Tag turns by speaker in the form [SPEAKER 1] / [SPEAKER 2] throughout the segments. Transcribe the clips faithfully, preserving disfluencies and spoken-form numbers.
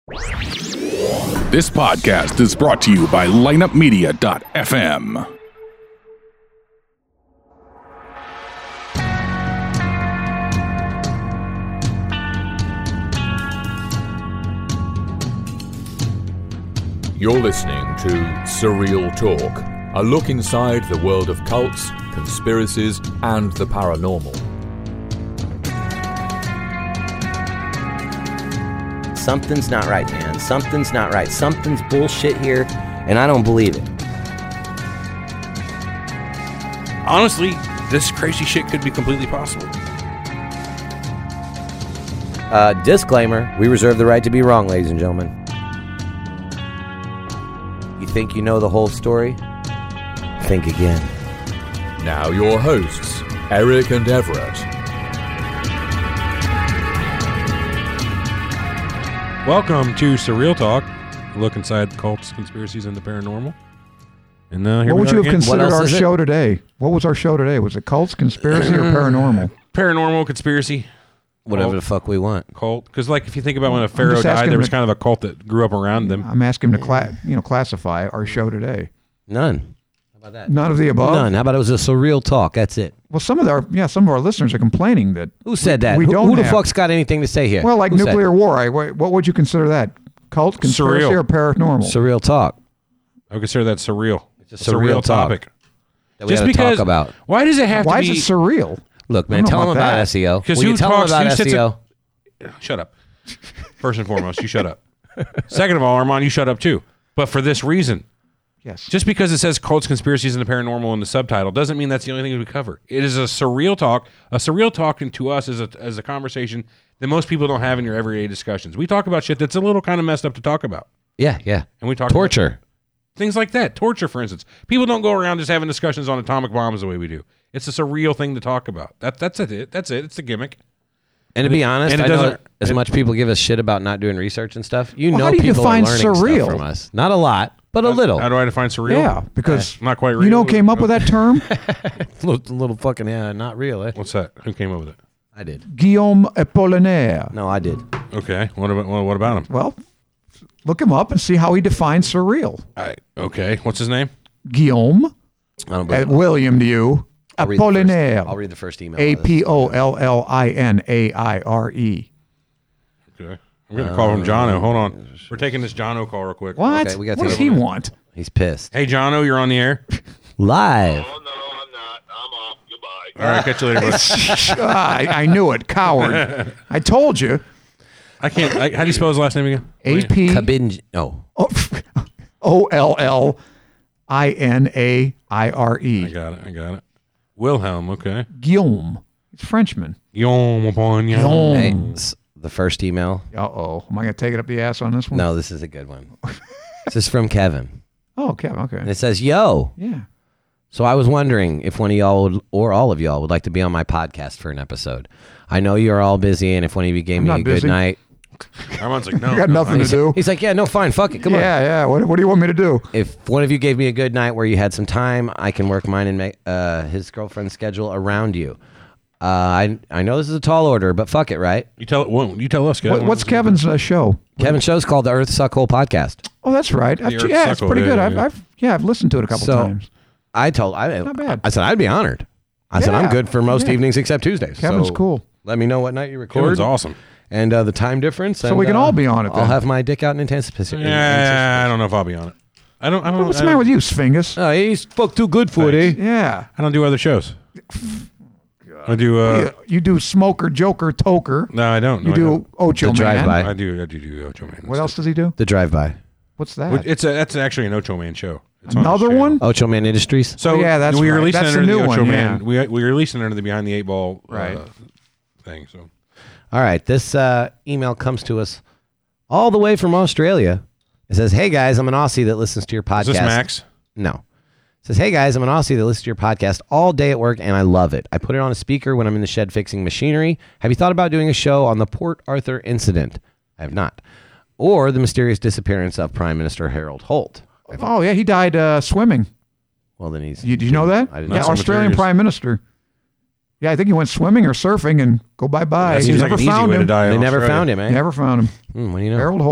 [SPEAKER 1] This podcast is brought to you by lineup media dot f m.
[SPEAKER 2] You're listening to Surreal Talk, a look inside the world of cults, conspiracies, and the paranormal.
[SPEAKER 3] Something's not right, man. Something's not right. Something's bullshit here, and I don't believe it.
[SPEAKER 4] Honestly, this crazy shit could be completely possible.
[SPEAKER 3] Uh, disclaimer, we reserve the right to be wrong, ladies and gentlemen. You think you know the whole story? Think again.
[SPEAKER 2] Now your hosts, Eric and Everett.
[SPEAKER 4] Welcome to Surreal Talk, a look inside the cults, conspiracies, and the paranormal. And uh, here
[SPEAKER 5] what
[SPEAKER 4] we
[SPEAKER 5] would
[SPEAKER 4] are
[SPEAKER 5] you have
[SPEAKER 4] again.
[SPEAKER 5] considered our
[SPEAKER 3] is it?
[SPEAKER 5] show today? What was our show today? Was it cults, conspiracy, or paranormal?
[SPEAKER 4] Paranormal, conspiracy,
[SPEAKER 3] Whatever
[SPEAKER 4] Cult.
[SPEAKER 3] the fuck we want.
[SPEAKER 4] cult. Because, like, if you think about when a pharaoh
[SPEAKER 5] just
[SPEAKER 4] died,
[SPEAKER 5] asking
[SPEAKER 4] there was
[SPEAKER 5] the-
[SPEAKER 4] kind of a cult that grew up around them.
[SPEAKER 5] I'm asking him to cla- you know, classify our show today.
[SPEAKER 3] None. How about that?
[SPEAKER 5] None of the above.
[SPEAKER 3] None. How about it was a surreal talk? That's it.
[SPEAKER 5] Well, some of our yeah, some of our listeners are complaining that.
[SPEAKER 3] Who said that?
[SPEAKER 5] We
[SPEAKER 3] who
[SPEAKER 5] don't
[SPEAKER 3] who the
[SPEAKER 5] have-
[SPEAKER 3] fuck's got anything to say here?
[SPEAKER 5] Well, like
[SPEAKER 3] Who said-
[SPEAKER 5] nuclear war. I, what what would you consider that? Cult, conspiracy,
[SPEAKER 4] Surreal.
[SPEAKER 5] or paranormal?
[SPEAKER 3] Surreal talk.
[SPEAKER 4] I would consider that surreal.
[SPEAKER 3] It's a surreal talk
[SPEAKER 4] topic.
[SPEAKER 3] That we
[SPEAKER 4] Just
[SPEAKER 3] gotta
[SPEAKER 4] because,
[SPEAKER 3] talk about.
[SPEAKER 4] why does it have
[SPEAKER 5] Why
[SPEAKER 4] to
[SPEAKER 5] is
[SPEAKER 4] be?
[SPEAKER 5] it surreal?
[SPEAKER 3] Look,
[SPEAKER 5] I
[SPEAKER 3] man,
[SPEAKER 5] don't
[SPEAKER 3] tell
[SPEAKER 5] know
[SPEAKER 3] them
[SPEAKER 5] about
[SPEAKER 3] about
[SPEAKER 5] that.
[SPEAKER 3] S E O.
[SPEAKER 4] Because
[SPEAKER 3] Will
[SPEAKER 4] who
[SPEAKER 3] you tell
[SPEAKER 4] talks-
[SPEAKER 3] them
[SPEAKER 4] who
[SPEAKER 3] about
[SPEAKER 4] sits
[SPEAKER 3] S E O?
[SPEAKER 4] Shut up. First and foremost, you shut up. Second of all, Armand, you shut up too. But for this reason.
[SPEAKER 5] Yes.
[SPEAKER 4] Just because it says cults, conspiracies, and the paranormal in the subtitle doesn't mean that's the only thing we cover. It is a surreal talk. A surreal talk to us is a, is a conversation that most people don't have in your everyday discussions. We talk about shit that's a little kind of messed up to talk about.
[SPEAKER 3] Yeah, yeah.
[SPEAKER 4] And we talk
[SPEAKER 3] Torture.
[SPEAKER 4] about things like that. Torture, for instance. People don't go around just having discussions on atomic bombs the way we do. It's a surreal thing to talk about. That, that's it. That's it. It's the gimmick.
[SPEAKER 3] And to be honest,
[SPEAKER 4] and it
[SPEAKER 3] I know
[SPEAKER 4] doesn't-
[SPEAKER 3] as
[SPEAKER 4] it-
[SPEAKER 3] much people give us shit about not doing research and stuff. You
[SPEAKER 5] Well,
[SPEAKER 3] know
[SPEAKER 5] how do you
[SPEAKER 3] people
[SPEAKER 5] define
[SPEAKER 3] are learning
[SPEAKER 5] surreal?
[SPEAKER 3] stuff from us. Not a lot, but a little.
[SPEAKER 4] How do I define surreal?
[SPEAKER 5] Yeah, because
[SPEAKER 4] Not quite real.
[SPEAKER 5] you know who came up with that term?
[SPEAKER 3] little, little fucking, yeah, not real, eh?
[SPEAKER 4] What's that? Who came up with it?
[SPEAKER 3] I did.
[SPEAKER 5] Guillaume Apollinaire.
[SPEAKER 3] No, I did.
[SPEAKER 4] Okay. What about what about him?
[SPEAKER 5] Well, look him up and see how he defines surreal.
[SPEAKER 4] I, okay. What's his name?
[SPEAKER 5] Guillaume,
[SPEAKER 3] I don't
[SPEAKER 5] uh,
[SPEAKER 3] believe
[SPEAKER 5] William to you,
[SPEAKER 3] I'll read the first-
[SPEAKER 5] Apollinaire.
[SPEAKER 3] I'll read the first email.
[SPEAKER 5] A P O L L I N A I R E.
[SPEAKER 4] Okay. I'm going to call him Jono. Hold on. We're taking this Jono call real quick.
[SPEAKER 5] What?
[SPEAKER 3] Okay, we gotta
[SPEAKER 5] what
[SPEAKER 3] take
[SPEAKER 5] does
[SPEAKER 3] it
[SPEAKER 5] he
[SPEAKER 3] over.
[SPEAKER 5] want?
[SPEAKER 3] He's pissed.
[SPEAKER 4] Hey, Jono, you're on the air.
[SPEAKER 3] Live.
[SPEAKER 6] Oh, no, I'm not. I'm off. Goodbye.
[SPEAKER 4] All right. Catch you later, bud.
[SPEAKER 5] Ah, I, I knew it, coward. I told you.
[SPEAKER 4] I can't. I, how do you spell his last name again?
[SPEAKER 5] A P
[SPEAKER 3] Kabinj. Oh.
[SPEAKER 5] O L L I N A I R
[SPEAKER 4] I
[SPEAKER 5] E.
[SPEAKER 4] got it. I got it. Wilhelm. Okay.
[SPEAKER 5] Guillaume. It's Frenchman.
[SPEAKER 4] Guillaume upon you.
[SPEAKER 5] Guillaume.
[SPEAKER 3] Hey, s- the first email.
[SPEAKER 5] Uh-oh. Am I going to take it up the ass on this one?
[SPEAKER 3] No, this is a good one. This is from Kevin.
[SPEAKER 5] Oh, okay. Okay.
[SPEAKER 3] And it says, yo.
[SPEAKER 5] Yeah.
[SPEAKER 3] So I was wondering if one of y'all would, or all of y'all would like to be on my podcast for an episode. I know you're all busy, and if one of you gave
[SPEAKER 5] I'm
[SPEAKER 3] me
[SPEAKER 5] not
[SPEAKER 3] a good
[SPEAKER 5] busy.
[SPEAKER 3] night.
[SPEAKER 4] Armand's like, no.
[SPEAKER 5] I got
[SPEAKER 4] no,
[SPEAKER 5] nothing to
[SPEAKER 3] He's,
[SPEAKER 5] do.
[SPEAKER 3] he's like, yeah, no, fine, fuck it, come on.
[SPEAKER 5] Yeah, yeah. What, what do you want me to do?
[SPEAKER 3] If one of you gave me a good night where you had some time, I can work mine and make uh, his girlfriend's schedule around you. Uh, I I know this is a tall order, but fuck it, right?
[SPEAKER 4] You tell. Well, you tell us, Kevin.
[SPEAKER 5] What, what's Kevin's uh, show?
[SPEAKER 3] Kevin's show's called the Earth Suckhole Podcast.
[SPEAKER 5] Oh, that's right. I've,
[SPEAKER 4] Earth
[SPEAKER 5] yeah, it's
[SPEAKER 4] Suckle,
[SPEAKER 5] pretty
[SPEAKER 4] yeah,
[SPEAKER 5] good.
[SPEAKER 4] yeah,
[SPEAKER 5] I've,
[SPEAKER 4] yeah.
[SPEAKER 5] I've yeah, I've listened to it a couple
[SPEAKER 3] So,
[SPEAKER 5] times.
[SPEAKER 3] I told I
[SPEAKER 5] Not bad.
[SPEAKER 3] I said I'd be honored. I said I'm
[SPEAKER 5] Yeah,
[SPEAKER 3] good for most
[SPEAKER 5] yeah.
[SPEAKER 3] evenings except Tuesdays.
[SPEAKER 5] Kevin's
[SPEAKER 3] so
[SPEAKER 5] cool.
[SPEAKER 3] Let me know what night you record.
[SPEAKER 4] Kevin's awesome.
[SPEAKER 3] And uh, the time difference.
[SPEAKER 5] So
[SPEAKER 3] and,
[SPEAKER 5] we can
[SPEAKER 3] uh,
[SPEAKER 5] all be on it
[SPEAKER 3] I'll
[SPEAKER 5] then.
[SPEAKER 3] have my dick out in anticipation.
[SPEAKER 4] Yeah, I don't know if I'll be on it. I don't. I don't.
[SPEAKER 5] What's
[SPEAKER 4] I
[SPEAKER 5] the matter
[SPEAKER 4] don't,
[SPEAKER 5] with you, Sfingus?
[SPEAKER 3] Oh, he's fuck too good for it, eh?
[SPEAKER 5] Yeah.
[SPEAKER 4] I don't do other shows. I do. Uh,
[SPEAKER 5] you, you do Smoker, Joker, Toker.
[SPEAKER 4] No, I don't. No,
[SPEAKER 5] You
[SPEAKER 4] I
[SPEAKER 5] do
[SPEAKER 4] don't.
[SPEAKER 5] Ocho
[SPEAKER 3] The
[SPEAKER 5] Man.
[SPEAKER 3] drive-by.
[SPEAKER 4] I do. I do do Ocho Man.
[SPEAKER 5] What else does he do?
[SPEAKER 3] The drive-by.
[SPEAKER 5] What's that?
[SPEAKER 4] Well, It's a. That's actually an Ocho Man show. It's on his
[SPEAKER 5] Another
[SPEAKER 4] channel.
[SPEAKER 5] one?
[SPEAKER 3] Ocho Man Industries.
[SPEAKER 4] So
[SPEAKER 5] Oh, yeah, that's
[SPEAKER 4] we
[SPEAKER 5] right.
[SPEAKER 4] released
[SPEAKER 5] That's
[SPEAKER 4] it
[SPEAKER 5] the
[SPEAKER 4] under
[SPEAKER 5] new
[SPEAKER 4] the Ocho
[SPEAKER 5] one,
[SPEAKER 4] Man.
[SPEAKER 5] yeah.
[SPEAKER 4] We we released it under the Behind the Eight Ball uh,
[SPEAKER 5] Right.
[SPEAKER 4] thing. So
[SPEAKER 3] All right, this uh, email comes to us all the way from Australia. It says, "Hey guys, I'm an Aussie that listens to your podcast."
[SPEAKER 4] is this Max?
[SPEAKER 3] No. It says, "Hey guys, I'm an Aussie that listens to your podcast all day at work, and I love it. I put it on a speaker when I'm in the shed fixing machinery. Have you thought about doing a show on the Port Arthur incident? I have not. Or the mysterious disappearance of Prime Minister Harold Holt.
[SPEAKER 5] Oh, yeah, he died uh, swimming.
[SPEAKER 3] Well, then he's.
[SPEAKER 5] You, did you know that?
[SPEAKER 3] I didn't
[SPEAKER 5] Yeah,
[SPEAKER 3] know.
[SPEAKER 4] so
[SPEAKER 5] Australian
[SPEAKER 4] mysterious.
[SPEAKER 5] Prime Minister. Yeah, I think he went swimming or surfing and go bye-bye.
[SPEAKER 4] That
[SPEAKER 5] He
[SPEAKER 4] seems
[SPEAKER 5] never
[SPEAKER 4] like an easy
[SPEAKER 5] found
[SPEAKER 4] way
[SPEAKER 5] him.
[SPEAKER 4] to die.
[SPEAKER 3] They
[SPEAKER 4] in
[SPEAKER 3] never
[SPEAKER 4] Australia.
[SPEAKER 3] found him, eh?
[SPEAKER 5] Never found him.
[SPEAKER 3] Hmm, what do you know?
[SPEAKER 5] Harold Holt.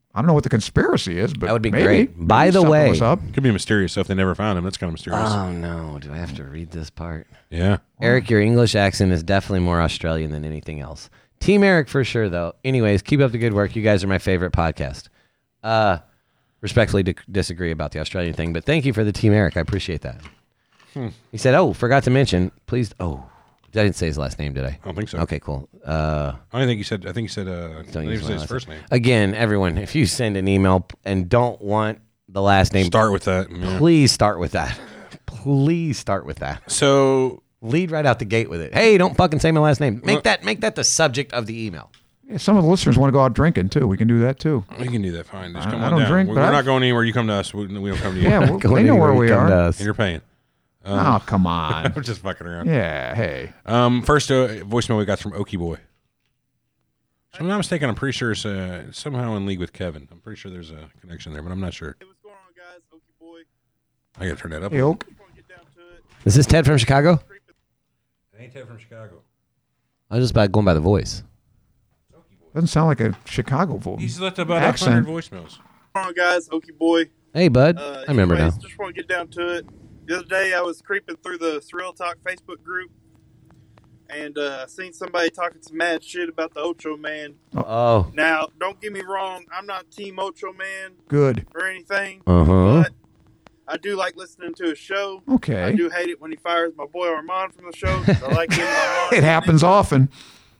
[SPEAKER 5] I don't know what the conspiracy is, but
[SPEAKER 3] That would be
[SPEAKER 5] maybe.
[SPEAKER 3] great.
[SPEAKER 5] Maybe
[SPEAKER 3] By the
[SPEAKER 5] something
[SPEAKER 3] way-
[SPEAKER 5] was up.
[SPEAKER 4] Could be mysterious. So if they never found him, that's kind of mysterious.
[SPEAKER 3] Oh, no. Do I have to read this part?
[SPEAKER 4] yeah.
[SPEAKER 3] Eric, your English accent is definitely more Australian than anything else. Team Eric for sure, though. Anyways, keep up the good work. You guys are my favorite podcast. Uh, respectfully di- disagree about the Australian thing, but thank you for the Team Eric. I appreciate that.
[SPEAKER 4] Hmm.
[SPEAKER 3] He said, oh, forgot to mention, please. Oh, I didn't say his last name, did I?
[SPEAKER 4] I don't think so.
[SPEAKER 3] Okay, cool. Uh,
[SPEAKER 4] I don't think he said. I think he said. Uh, I
[SPEAKER 3] don't
[SPEAKER 4] think he
[SPEAKER 3] use
[SPEAKER 4] said
[SPEAKER 3] my
[SPEAKER 4] his
[SPEAKER 3] last
[SPEAKER 4] first
[SPEAKER 3] name.
[SPEAKER 4] name.
[SPEAKER 3] Again, everyone, if you send an email and don't want the last name,
[SPEAKER 4] Start with that. Yeah.
[SPEAKER 3] please start with that. Please start with that.
[SPEAKER 4] So
[SPEAKER 3] Lead right out the gate with it. Hey, don't fucking say my last name. Make that make that the subject of the email.
[SPEAKER 5] Yeah, some of the listeners want to go out drinking too. We can do that too.
[SPEAKER 4] we can do that. Fine. Just
[SPEAKER 5] I-
[SPEAKER 4] come
[SPEAKER 5] I
[SPEAKER 4] on
[SPEAKER 5] don't
[SPEAKER 4] down.
[SPEAKER 5] drink,
[SPEAKER 4] we're
[SPEAKER 5] but
[SPEAKER 4] we're
[SPEAKER 5] I've-
[SPEAKER 4] not going anywhere. You come to us. We, we don't come to you.
[SPEAKER 5] Yeah, well,
[SPEAKER 3] Go
[SPEAKER 5] they know
[SPEAKER 3] anywhere
[SPEAKER 5] where we
[SPEAKER 3] come to
[SPEAKER 5] are.
[SPEAKER 3] us.
[SPEAKER 4] And you're paying.
[SPEAKER 5] Oh, come on.
[SPEAKER 4] I'm just fucking around.
[SPEAKER 5] Yeah, hey.
[SPEAKER 4] Um, first uh, voicemail we got from Okie Boy. If I'm not mistaken, I'm pretty sure it's uh, somehow in league with Kevin. I'm pretty sure there's a connection there, but I'm not sure.
[SPEAKER 6] Hey, what's going on, guys? Okie boy.
[SPEAKER 4] I gotta turn that up.
[SPEAKER 5] Hey, Oak.
[SPEAKER 6] Just want to get down to it.
[SPEAKER 3] Is this Ted from Chicago?
[SPEAKER 4] Ain't Ted from Chicago.
[SPEAKER 3] I was just about going by the voice.
[SPEAKER 5] Doesn't sound like a Chicago voice.
[SPEAKER 4] He's left about
[SPEAKER 5] Accent.
[SPEAKER 4] a hundred voicemails.
[SPEAKER 6] What's going on, guys? Okie boy.
[SPEAKER 3] Hey, bud.
[SPEAKER 6] Uh,
[SPEAKER 3] I remember
[SPEAKER 6] anyways,
[SPEAKER 3] now.
[SPEAKER 6] Just want to get down to it. The other day, I was creeping through the Surreal Talk Facebook group, and uh, I seen somebody talking some mad shit about the Ocho Man.
[SPEAKER 3] Oh.
[SPEAKER 6] Now, don't get me wrong, I'm not Team Ocho Man
[SPEAKER 5] Good.
[SPEAKER 6] or anything,
[SPEAKER 3] Uh huh.
[SPEAKER 6] but I do like listening to his show. I
[SPEAKER 5] Okay.
[SPEAKER 6] do hate it when he fires my boy Armand from the show. 'cause I like him. Armand.
[SPEAKER 5] It happens often.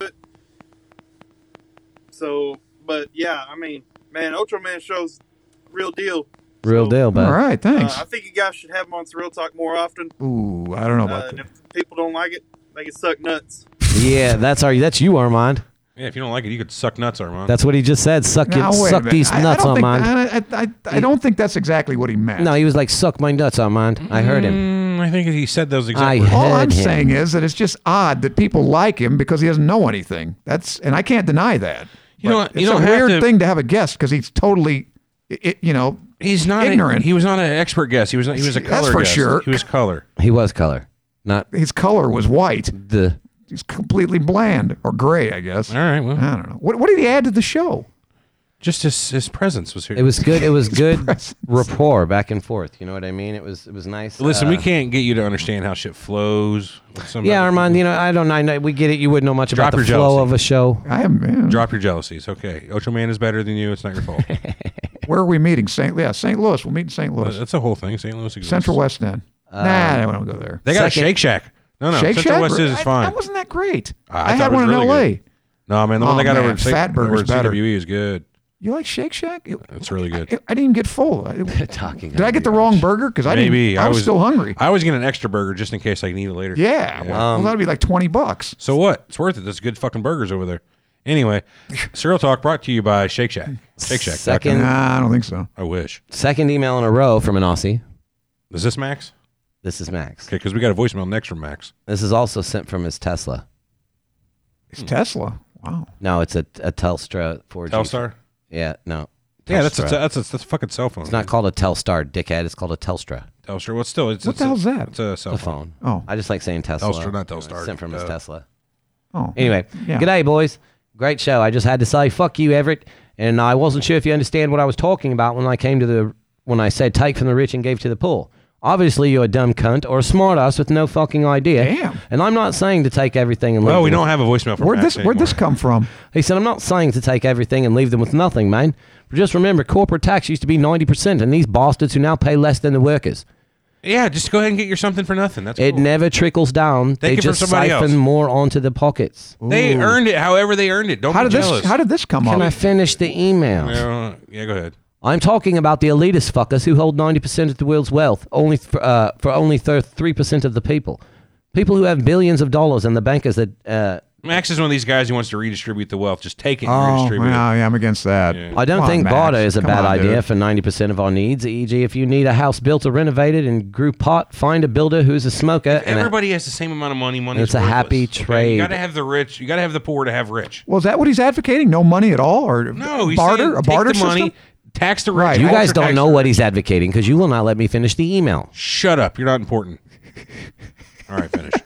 [SPEAKER 6] So, but yeah, I mean, man, Ocho Man show's real deal.
[SPEAKER 3] Real
[SPEAKER 6] So,
[SPEAKER 3] deal,
[SPEAKER 5] All
[SPEAKER 3] bud.
[SPEAKER 5] right,
[SPEAKER 6] Uh,
[SPEAKER 5] thanks.
[SPEAKER 6] I think you guys should have him on Surreal Talk more often.
[SPEAKER 5] Ooh, I don't know
[SPEAKER 6] Uh,
[SPEAKER 5] about
[SPEAKER 6] and
[SPEAKER 5] that.
[SPEAKER 6] if people don't like it, they can suck nuts.
[SPEAKER 3] Yeah, that's our. That's you, Armand.
[SPEAKER 4] Yeah, if you don't like it, you could suck nuts, Armand.
[SPEAKER 3] That's what he just said. Suck
[SPEAKER 5] Now,
[SPEAKER 3] it.
[SPEAKER 5] wait a
[SPEAKER 3] Suck
[SPEAKER 5] minute.
[SPEAKER 3] these
[SPEAKER 5] I-
[SPEAKER 3] nuts,
[SPEAKER 5] I don't think,
[SPEAKER 3] Armand.
[SPEAKER 5] I, I, I, I don't think that's exactly what he meant.
[SPEAKER 3] No, he was like, "Suck my nuts, Armand." I heard him.
[SPEAKER 4] Mm, I think he said those exact
[SPEAKER 3] I
[SPEAKER 4] words.
[SPEAKER 5] All I'm
[SPEAKER 3] heard him.
[SPEAKER 5] saying is that it's just odd that people like him because he doesn't know anything. That's and I can't deny that.
[SPEAKER 4] You know
[SPEAKER 5] But
[SPEAKER 4] what?
[SPEAKER 5] It's
[SPEAKER 4] You don't
[SPEAKER 5] a
[SPEAKER 4] have
[SPEAKER 5] weird
[SPEAKER 4] to-
[SPEAKER 5] thing to have a guest because he's totally, i- you know,
[SPEAKER 4] He's not
[SPEAKER 5] ignorant.
[SPEAKER 4] A, he was not an expert guest. He was. He was a
[SPEAKER 5] That's
[SPEAKER 4] color
[SPEAKER 5] for
[SPEAKER 4] guest.
[SPEAKER 5] sure.
[SPEAKER 4] He was color.
[SPEAKER 3] He was color, not
[SPEAKER 5] his color was white.
[SPEAKER 3] the.
[SPEAKER 5] He's completely bland or gray, I guess.
[SPEAKER 4] All right. Well,
[SPEAKER 5] I don't know. What, what did he add to the show?
[SPEAKER 4] just his his presence was here.
[SPEAKER 3] It was good. It was good
[SPEAKER 5] presence.
[SPEAKER 3] rapport back and forth. You know what I mean? It was. It was nice.
[SPEAKER 4] Listen,
[SPEAKER 3] Uh,
[SPEAKER 4] we can't get you to understand how shit flows. With somebody.
[SPEAKER 3] Yeah, Armand. You know, I don't. I know we get it. You wouldn't know much
[SPEAKER 4] Drop
[SPEAKER 3] about the
[SPEAKER 4] your
[SPEAKER 3] flow
[SPEAKER 4] jealousy.
[SPEAKER 3] of a show.
[SPEAKER 5] I am. Man.
[SPEAKER 4] Drop your jealousies. Okay, Ocho Man is better than you. It's not your fault.
[SPEAKER 5] Where are we meeting? Saint Yeah, Saint Louis. We'll meet in Saint
[SPEAKER 4] Uh,
[SPEAKER 5] Louis.
[SPEAKER 4] That's the whole thing. Saint Louis exists.
[SPEAKER 5] Central West End. nah, I don't go there.
[SPEAKER 4] They got a
[SPEAKER 3] Second-
[SPEAKER 4] Shake Shack. No, no.
[SPEAKER 5] Shake
[SPEAKER 4] Central
[SPEAKER 5] Shack?
[SPEAKER 4] West is
[SPEAKER 5] I-
[SPEAKER 4] fine.
[SPEAKER 5] That wasn't that great.
[SPEAKER 4] I
[SPEAKER 5] I,
[SPEAKER 4] thought
[SPEAKER 5] had
[SPEAKER 4] it was
[SPEAKER 5] one in
[SPEAKER 4] really
[SPEAKER 5] L A.
[SPEAKER 4] good. No, man, the one
[SPEAKER 5] Oh,
[SPEAKER 4] they got over
[SPEAKER 5] man,
[SPEAKER 4] at Saint-
[SPEAKER 5] Fatburger's
[SPEAKER 4] over at
[SPEAKER 5] better.
[SPEAKER 4] C W E is good.
[SPEAKER 5] You like Shake Shack? It-
[SPEAKER 4] It's really good.
[SPEAKER 5] I, I didn't even get full. I-
[SPEAKER 3] Talking.
[SPEAKER 5] Did I get the wrong burger? Because I
[SPEAKER 4] Maybe
[SPEAKER 5] didn't. I was, still hungry.
[SPEAKER 4] I always get an extra burger just in case I need it later.
[SPEAKER 5] yeah. Well, that'd be like twenty bucks.
[SPEAKER 4] So what? It's worth it. There's good fucking burgers over there. Anyway, Serial Talk brought to you by Shake Shack. Shake Shack.
[SPEAKER 3] Second-
[SPEAKER 5] Nah, I don't think so.
[SPEAKER 4] I wish.
[SPEAKER 3] Second email in a row from an Aussie.
[SPEAKER 4] Is this Max?
[SPEAKER 3] This is Max.
[SPEAKER 4] Okay, because we got a voicemail next from Max.
[SPEAKER 3] This is also sent from his Tesla.
[SPEAKER 5] It's Tesla. Wow.
[SPEAKER 3] No, it's a, a Telstra four G.
[SPEAKER 4] Telstar?
[SPEAKER 3] Yeah, no.
[SPEAKER 4] Yeah, that's a,
[SPEAKER 3] Telstra.
[SPEAKER 4] that's a, that's a fucking cell phone.
[SPEAKER 3] It's not called a Telstar, dickhead. It's called a Telstra.
[SPEAKER 4] Telstar. Well, still, it's
[SPEAKER 5] What
[SPEAKER 4] it's
[SPEAKER 5] the
[SPEAKER 4] a-
[SPEAKER 5] hell's that?
[SPEAKER 4] It's a cell
[SPEAKER 3] The
[SPEAKER 4] phone.
[SPEAKER 3] phone.
[SPEAKER 5] Oh.
[SPEAKER 3] I just like saying Tesla.
[SPEAKER 4] Telstra, not Telstar.
[SPEAKER 3] Sent from his
[SPEAKER 4] Uh,
[SPEAKER 3] Tesla.
[SPEAKER 5] Oh.
[SPEAKER 3] Anyway,
[SPEAKER 5] Yeah.
[SPEAKER 3] g'day, boys. Great show. I just had to say, fuck you, Everett. And I wasn't sure if you understand what I was talking about when I came to the when I said take from the rich and gave to the poor. Obviously, you're a dumb cunt or a smartass with no fucking idea.
[SPEAKER 5] Damn.
[SPEAKER 3] And I'm not saying to take everything and leave
[SPEAKER 4] Well, we
[SPEAKER 3] them
[SPEAKER 4] don't have a voicemail from
[SPEAKER 5] Where'd
[SPEAKER 4] Max
[SPEAKER 5] this Where'd this
[SPEAKER 4] anymore.
[SPEAKER 5] come from?
[SPEAKER 3] He said, I'm not saying to take everything and leave them with nothing, man. But just remember, corporate tax used to be ninety percent, and these bastards who now pay less than the workers.
[SPEAKER 4] Yeah, just go ahead and get your something for nothing. That's
[SPEAKER 3] It
[SPEAKER 4] cool.
[SPEAKER 3] never trickles down.
[SPEAKER 4] Take
[SPEAKER 3] they
[SPEAKER 4] it from
[SPEAKER 3] just
[SPEAKER 4] somebody
[SPEAKER 3] siphon
[SPEAKER 4] else.
[SPEAKER 3] more onto the pockets.
[SPEAKER 4] They
[SPEAKER 5] Ooh.
[SPEAKER 4] earned it however they earned it. Don't
[SPEAKER 5] How
[SPEAKER 4] be
[SPEAKER 5] did
[SPEAKER 4] jealous.
[SPEAKER 5] this How did this come
[SPEAKER 3] Can
[SPEAKER 5] up?
[SPEAKER 3] I finish the email?
[SPEAKER 4] Yeah, yeah, go ahead.
[SPEAKER 3] I'm talking about the elitist fuckers who hold ninety percent of the world's wealth, only for, uh, for only three percent of the people. People who have billions of dollars and the bankers that... Uh,
[SPEAKER 4] Max is one of these guys who wants to redistribute the wealth. Just take it and
[SPEAKER 5] Oh,
[SPEAKER 4] redistribute
[SPEAKER 5] yeah,
[SPEAKER 4] it.
[SPEAKER 5] yeah, I'm against that.
[SPEAKER 4] Yeah.
[SPEAKER 3] I don't
[SPEAKER 5] Come on,
[SPEAKER 3] think
[SPEAKER 5] Max.
[SPEAKER 3] barter is a
[SPEAKER 5] Come
[SPEAKER 3] bad
[SPEAKER 5] on,
[SPEAKER 3] idea
[SPEAKER 5] dude.
[SPEAKER 3] for ninety percent of our needs. for example, if you need a house built or renovated and grew pot, find a builder who's a smoker. and a-
[SPEAKER 4] Everybody has the same amount of money. Money
[SPEAKER 3] It's
[SPEAKER 4] is
[SPEAKER 3] a
[SPEAKER 4] worthless,
[SPEAKER 3] happy
[SPEAKER 4] okay?
[SPEAKER 3] trade.
[SPEAKER 4] You got to have the rich. You got to have the poor to have rich.
[SPEAKER 5] Well, is that what he's advocating? No money at all, or
[SPEAKER 4] No, he's
[SPEAKER 5] barter?
[SPEAKER 4] saying
[SPEAKER 5] A
[SPEAKER 4] take
[SPEAKER 5] barter
[SPEAKER 4] the money,
[SPEAKER 5] system?
[SPEAKER 4] tax the rich.
[SPEAKER 5] Right.
[SPEAKER 3] you
[SPEAKER 4] ultra
[SPEAKER 3] guys don't
[SPEAKER 4] tax
[SPEAKER 3] know
[SPEAKER 4] the
[SPEAKER 3] what
[SPEAKER 4] rich.
[SPEAKER 3] he's advocating because you will not let me finish the email.
[SPEAKER 4] Shut up. You're not important. All right, finish.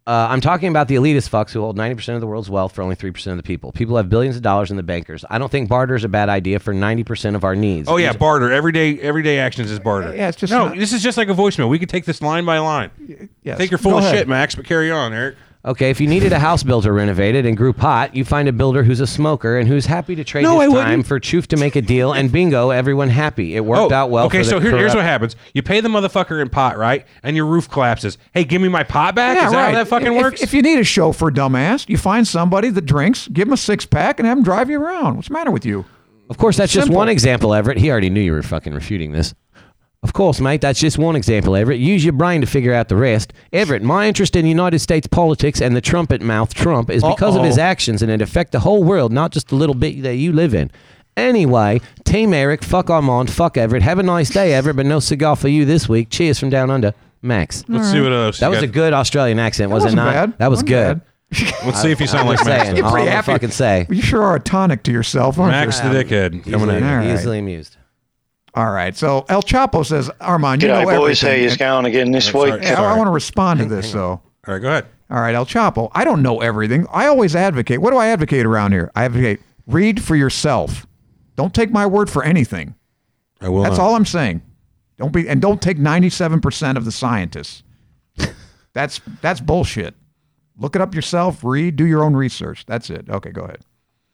[SPEAKER 3] Uh, I'm talking about the elitist fucks who hold ninety percent of the world's wealth for only three percent of the people. People have billions of dollars in the bankers. I don't think barter is a bad idea for ninety percent of our needs.
[SPEAKER 4] Oh, yeah, barter. Everyday everyday actions is barter.
[SPEAKER 5] Yeah, it's just
[SPEAKER 4] no,
[SPEAKER 5] not-
[SPEAKER 4] this is just like a voicemail. We could take this line by line.
[SPEAKER 5] Yes.
[SPEAKER 4] Think you're full
[SPEAKER 5] Go
[SPEAKER 4] of
[SPEAKER 5] ahead.
[SPEAKER 4] shit, Max, but carry on, Eric.
[SPEAKER 3] Okay, if you needed a house builder renovated and grew pot, you find a builder who's a smoker and who's happy to trade
[SPEAKER 4] No, I
[SPEAKER 3] his
[SPEAKER 4] wouldn't.
[SPEAKER 3] time for Choof to make a deal, and bingo, everyone happy. It worked out well
[SPEAKER 4] Okay,
[SPEAKER 3] for the
[SPEAKER 4] so here, here's
[SPEAKER 3] corrupt-
[SPEAKER 4] what happens. You pay the motherfucker in pot, right? And your roof collapses. Hey, give me my pot back?
[SPEAKER 5] Yeah,
[SPEAKER 4] is that
[SPEAKER 5] right.
[SPEAKER 4] how that fucking
[SPEAKER 5] if,
[SPEAKER 4] works?
[SPEAKER 5] If you need a chauffeur, dumbass, you find somebody that drinks, give him a six pack, and have him drive you around. What's the matter with you?
[SPEAKER 3] Of course, that's just
[SPEAKER 5] Simple.
[SPEAKER 3] one example, Everett. He already knew you were fucking refuting this. Of course, mate, that's just one example, Everett. Use your brain to figure out the rest. Everett, my interest in United States politics and the trumpet mouth Trump is because
[SPEAKER 5] Uh-oh.
[SPEAKER 3] of his actions, and it affect the whole world, not just the little bit that you live in. Anyway, Team Eric, fuck Armand, fuck Everett. Have a nice day, Everett, but no cigar for you this week. Cheers from down under. Max.
[SPEAKER 4] Let's see what else.
[SPEAKER 3] That
[SPEAKER 4] you
[SPEAKER 3] was
[SPEAKER 4] got.
[SPEAKER 3] a good Australian accent, was it
[SPEAKER 5] wasn't
[SPEAKER 3] not?
[SPEAKER 5] bad.
[SPEAKER 3] That was
[SPEAKER 5] Wasn't
[SPEAKER 3] good.
[SPEAKER 5] bad.
[SPEAKER 4] Let's see if you sound
[SPEAKER 3] I'm
[SPEAKER 4] like
[SPEAKER 3] just
[SPEAKER 4] Max.
[SPEAKER 3] saying.
[SPEAKER 4] does.
[SPEAKER 3] All
[SPEAKER 5] pretty
[SPEAKER 3] I'm
[SPEAKER 5] happy.
[SPEAKER 3] fucking say.
[SPEAKER 5] You sure are a tonic to yourself, aren't
[SPEAKER 4] Max
[SPEAKER 5] you?
[SPEAKER 4] the dickhead coming
[SPEAKER 3] Easily,
[SPEAKER 4] in.
[SPEAKER 5] All right.
[SPEAKER 3] easily amused.
[SPEAKER 5] All right. So El Chapo says, Armand, you
[SPEAKER 7] G'day,
[SPEAKER 5] know
[SPEAKER 7] boys. How
[SPEAKER 5] everything.
[SPEAKER 7] you going again this
[SPEAKER 4] Sorry.
[SPEAKER 7] week?
[SPEAKER 5] Yeah, I want to respond to this, though.
[SPEAKER 4] All right, go ahead.
[SPEAKER 5] All right, El Chapo, I don't know everything. I always advocate. What do I advocate around here? I advocate read for yourself. Don't take my word for anything.
[SPEAKER 4] I will
[SPEAKER 5] That's
[SPEAKER 4] not.
[SPEAKER 5] all I'm saying. Don't be and don't take ninety-seven percent of the scientists. That's that's bullshit. Look it up yourself, read, do your own research. That's it. Okay, go ahead.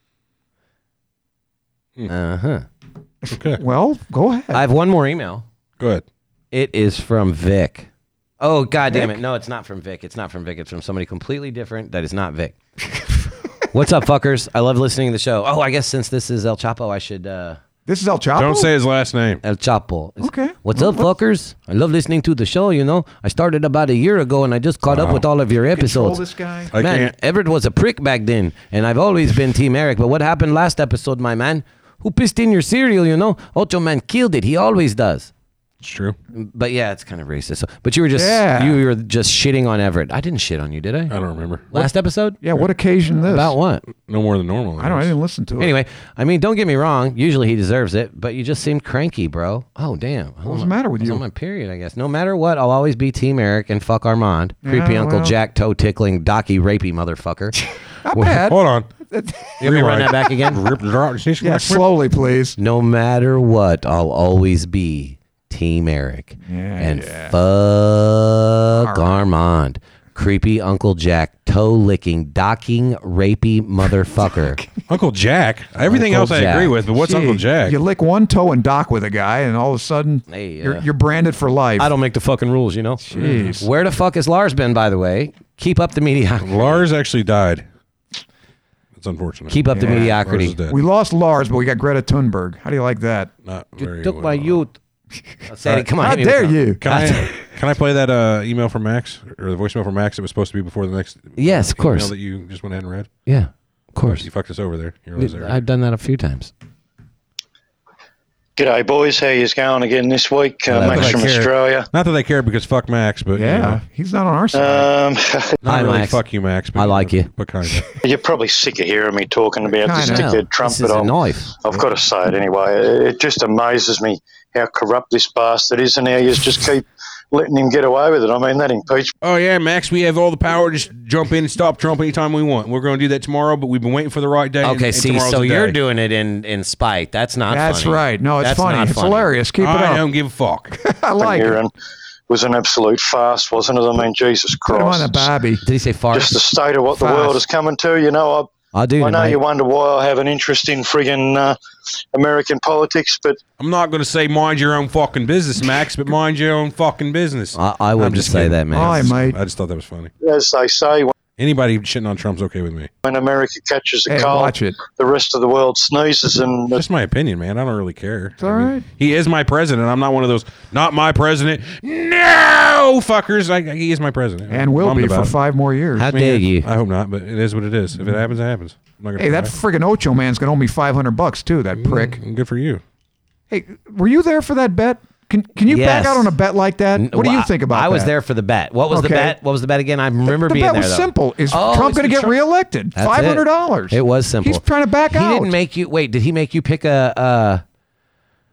[SPEAKER 3] Uh-huh.
[SPEAKER 4] Okay,
[SPEAKER 5] Well, go ahead.
[SPEAKER 3] I have one more email.
[SPEAKER 4] go ahead.
[SPEAKER 3] It is from Vic. Oh, God damn it. No, it's not from Vic. It's not from Vic. It's from somebody completely different that is not Vic. What's up, fuckers? I love listening to the show. Oh, I guess since this is El Chapo, I should... Uh,
[SPEAKER 5] This is El Chapo.
[SPEAKER 4] Don't say his last name.
[SPEAKER 3] El Chapo. It's-
[SPEAKER 5] Okay.
[SPEAKER 3] What's up, fuckers? I love listening to the show, you know. I started about a year ago, and I just caught up with all of your
[SPEAKER 5] Control
[SPEAKER 3] episodes.
[SPEAKER 5] this guy.
[SPEAKER 4] I
[SPEAKER 3] man,
[SPEAKER 4] can't.
[SPEAKER 3] Everett was a prick back then, and I've always been Team Eric. But what happened last episode, my man? Who pissed in your cereal, you know? Ocho Man killed it. He always does.
[SPEAKER 4] It's true.
[SPEAKER 3] But yeah, it's kind of racist. So, but you were just
[SPEAKER 5] Yeah.
[SPEAKER 3] you were just shitting on Everett. I didn't shit on you, did I?
[SPEAKER 4] I don't remember.
[SPEAKER 3] Last episode?
[SPEAKER 5] Yeah, what occasion this?
[SPEAKER 3] About what?
[SPEAKER 4] No more than normal.
[SPEAKER 5] I don't I
[SPEAKER 4] guess.
[SPEAKER 5] didn't listen to it.
[SPEAKER 3] Anyway, I mean, don't get me wrong. Usually he deserves it, but you just seemed cranky, bro. Oh, damn.
[SPEAKER 5] What's the matter with
[SPEAKER 3] I was
[SPEAKER 5] you?
[SPEAKER 3] on my period, I guess. No matter what, I'll always be Team Eric and fuck Armand. Creepy
[SPEAKER 5] Yeah,
[SPEAKER 3] Uncle
[SPEAKER 5] well.
[SPEAKER 3] Jack, toe tickling, docky, rapey motherfucker.
[SPEAKER 5] Not bad.
[SPEAKER 4] Hold on.
[SPEAKER 3] You me run that back again?
[SPEAKER 4] Rip and drop.
[SPEAKER 5] Yeah, slowly, please.
[SPEAKER 3] No matter what, I'll always be Team Eric.
[SPEAKER 5] Yeah,
[SPEAKER 3] and
[SPEAKER 5] yeah.
[SPEAKER 3] fuck
[SPEAKER 5] right.
[SPEAKER 3] Armand. Creepy Uncle Jack, toe licking, docking, rapey motherfucker.
[SPEAKER 4] Uncle Jack. Everything
[SPEAKER 3] Uncle
[SPEAKER 4] else I agree
[SPEAKER 3] Jack.
[SPEAKER 4] with, but what's
[SPEAKER 5] Gee,
[SPEAKER 4] Uncle Jack?
[SPEAKER 5] You lick one toe and dock with a guy, and all of a sudden,
[SPEAKER 3] Hey,
[SPEAKER 5] you're,
[SPEAKER 3] uh,
[SPEAKER 5] you're branded for life.
[SPEAKER 3] I don't make the fucking rules, you know?
[SPEAKER 5] Jeez.
[SPEAKER 3] Where the fuck has Lars been, by the way? Keep up the mediocrity.
[SPEAKER 4] Lars actually died. That's unfortunate.
[SPEAKER 3] Keep up the
[SPEAKER 5] Yeah,
[SPEAKER 4] Lars
[SPEAKER 3] mediocrity.
[SPEAKER 4] is dead.
[SPEAKER 5] We lost Lars, but we got Greta Thunberg. How do you like that?
[SPEAKER 4] Not
[SPEAKER 3] You
[SPEAKER 4] very
[SPEAKER 3] took
[SPEAKER 4] well.
[SPEAKER 3] my youth. Sandy, come on.
[SPEAKER 5] How
[SPEAKER 3] hit me with
[SPEAKER 5] dare
[SPEAKER 3] that.
[SPEAKER 5] you?
[SPEAKER 4] Can I can I play that uh, email from Max or the voicemail from Max? It was supposed to be before the next.
[SPEAKER 3] Yes, of
[SPEAKER 4] email
[SPEAKER 3] course.
[SPEAKER 4] that you just went ahead and read.
[SPEAKER 3] Yeah, of course.
[SPEAKER 4] You fucked us over there. You realize that, right?
[SPEAKER 3] I've done that a few times.
[SPEAKER 7] G'day, boys. How you going again this week? Uh,
[SPEAKER 3] Hello.
[SPEAKER 7] Max
[SPEAKER 4] Like
[SPEAKER 7] from
[SPEAKER 4] here.
[SPEAKER 7] Australia.
[SPEAKER 4] Not that I care because fuck Max, but
[SPEAKER 5] Yeah,
[SPEAKER 4] you know,
[SPEAKER 5] he's not on our side.
[SPEAKER 7] Um,
[SPEAKER 4] not
[SPEAKER 3] Hi,
[SPEAKER 4] really
[SPEAKER 3] Max.
[SPEAKER 4] fuck you, Max. But,
[SPEAKER 3] I like you.
[SPEAKER 4] but kind of.
[SPEAKER 7] you're probably sick of hearing me talking about this
[SPEAKER 5] Kinda.
[SPEAKER 7] dickhead Trump,
[SPEAKER 3] This is
[SPEAKER 7] but
[SPEAKER 3] a
[SPEAKER 7] I'm,
[SPEAKER 3] knife.
[SPEAKER 7] I've got to say it anyway. It just amazes me how corrupt this bastard is and how you just keep letting him get away with it. I mean, that impeachment.
[SPEAKER 4] Oh yeah, Max, we have all the power to just jump in and stop Trump anytime we want. We're going to do that tomorrow, but we've been waiting for the right day. and-
[SPEAKER 3] Okay,
[SPEAKER 4] and
[SPEAKER 3] see,
[SPEAKER 4] tomorrow's
[SPEAKER 3] so
[SPEAKER 4] the
[SPEAKER 3] you're
[SPEAKER 4] day.
[SPEAKER 3] doing it in, in spite. That's not
[SPEAKER 5] That's
[SPEAKER 3] funny.
[SPEAKER 5] right. No, it's
[SPEAKER 3] That's
[SPEAKER 5] funny.
[SPEAKER 3] not
[SPEAKER 5] It's
[SPEAKER 3] funny.
[SPEAKER 5] hilarious. Keep it
[SPEAKER 4] I
[SPEAKER 5] up.
[SPEAKER 4] don't give a fuck.
[SPEAKER 5] I like
[SPEAKER 7] here
[SPEAKER 5] it.
[SPEAKER 7] and was an absolute farce, wasn't it? I mean, Jesus
[SPEAKER 5] Put him on
[SPEAKER 7] Christ.
[SPEAKER 5] the Bobby.
[SPEAKER 3] Did he say farce?
[SPEAKER 7] Just the state of what the
[SPEAKER 5] Farce.
[SPEAKER 7] world is coming to. You know, I,
[SPEAKER 3] I'll do
[SPEAKER 7] I
[SPEAKER 3] it.
[SPEAKER 7] know
[SPEAKER 3] mate.
[SPEAKER 7] you wonder why I have an interest in friggin' uh, American politics, but
[SPEAKER 4] I'm not going to say mind your own fucking business, Max, but mind your own fucking business.
[SPEAKER 3] I, I
[SPEAKER 4] I'm
[SPEAKER 3] wouldn't
[SPEAKER 4] just
[SPEAKER 3] say
[SPEAKER 4] kidding.
[SPEAKER 3] that, man.
[SPEAKER 5] Hi, mate.
[SPEAKER 4] I just thought that was funny.
[SPEAKER 7] as they say,
[SPEAKER 4] Anybody shitting on Trump's okay with me.
[SPEAKER 7] when America catches a
[SPEAKER 5] Hey,
[SPEAKER 7] cold,
[SPEAKER 5] watch it.
[SPEAKER 7] the rest of the world sneezes, and
[SPEAKER 4] Just my opinion, man. I don't really care.
[SPEAKER 5] It's all right.
[SPEAKER 4] He is my president. I'm not one of those, not my president. No, fuckers. I, he is my president.
[SPEAKER 5] And will
[SPEAKER 4] Bummed
[SPEAKER 5] be
[SPEAKER 4] about
[SPEAKER 5] for
[SPEAKER 4] it.
[SPEAKER 5] five more years.
[SPEAKER 3] How
[SPEAKER 4] I mean,
[SPEAKER 3] dare you?
[SPEAKER 4] I hope not, but it is what it is. If it happens, it happens. I'm not gonna
[SPEAKER 5] Hey, that
[SPEAKER 4] cry.
[SPEAKER 5] friggin' Ocho man's gonna owe me five hundred bucks too. That prick.
[SPEAKER 4] Mm, Good for you.
[SPEAKER 5] Hey, were you there for that bet? Can Can you
[SPEAKER 3] Yes.
[SPEAKER 5] back out on a bet like that? What do you
[SPEAKER 3] Well,
[SPEAKER 5] think about
[SPEAKER 3] I
[SPEAKER 5] that?
[SPEAKER 3] was there for the bet. What was the
[SPEAKER 5] Okay.
[SPEAKER 3] bet? What was the bet again? I remember
[SPEAKER 5] the
[SPEAKER 3] being
[SPEAKER 5] bet
[SPEAKER 3] there,
[SPEAKER 5] was
[SPEAKER 3] though.
[SPEAKER 5] simple. Is
[SPEAKER 3] Oh,
[SPEAKER 5] Trump
[SPEAKER 3] it's
[SPEAKER 5] going to get
[SPEAKER 3] Trump-
[SPEAKER 5] reelected?
[SPEAKER 3] That's it.
[SPEAKER 5] Five hundred dollars.
[SPEAKER 3] It was simple.
[SPEAKER 5] He's trying to back
[SPEAKER 3] he
[SPEAKER 5] out.
[SPEAKER 3] didn't make you wait. Did he make you pick a? Uh,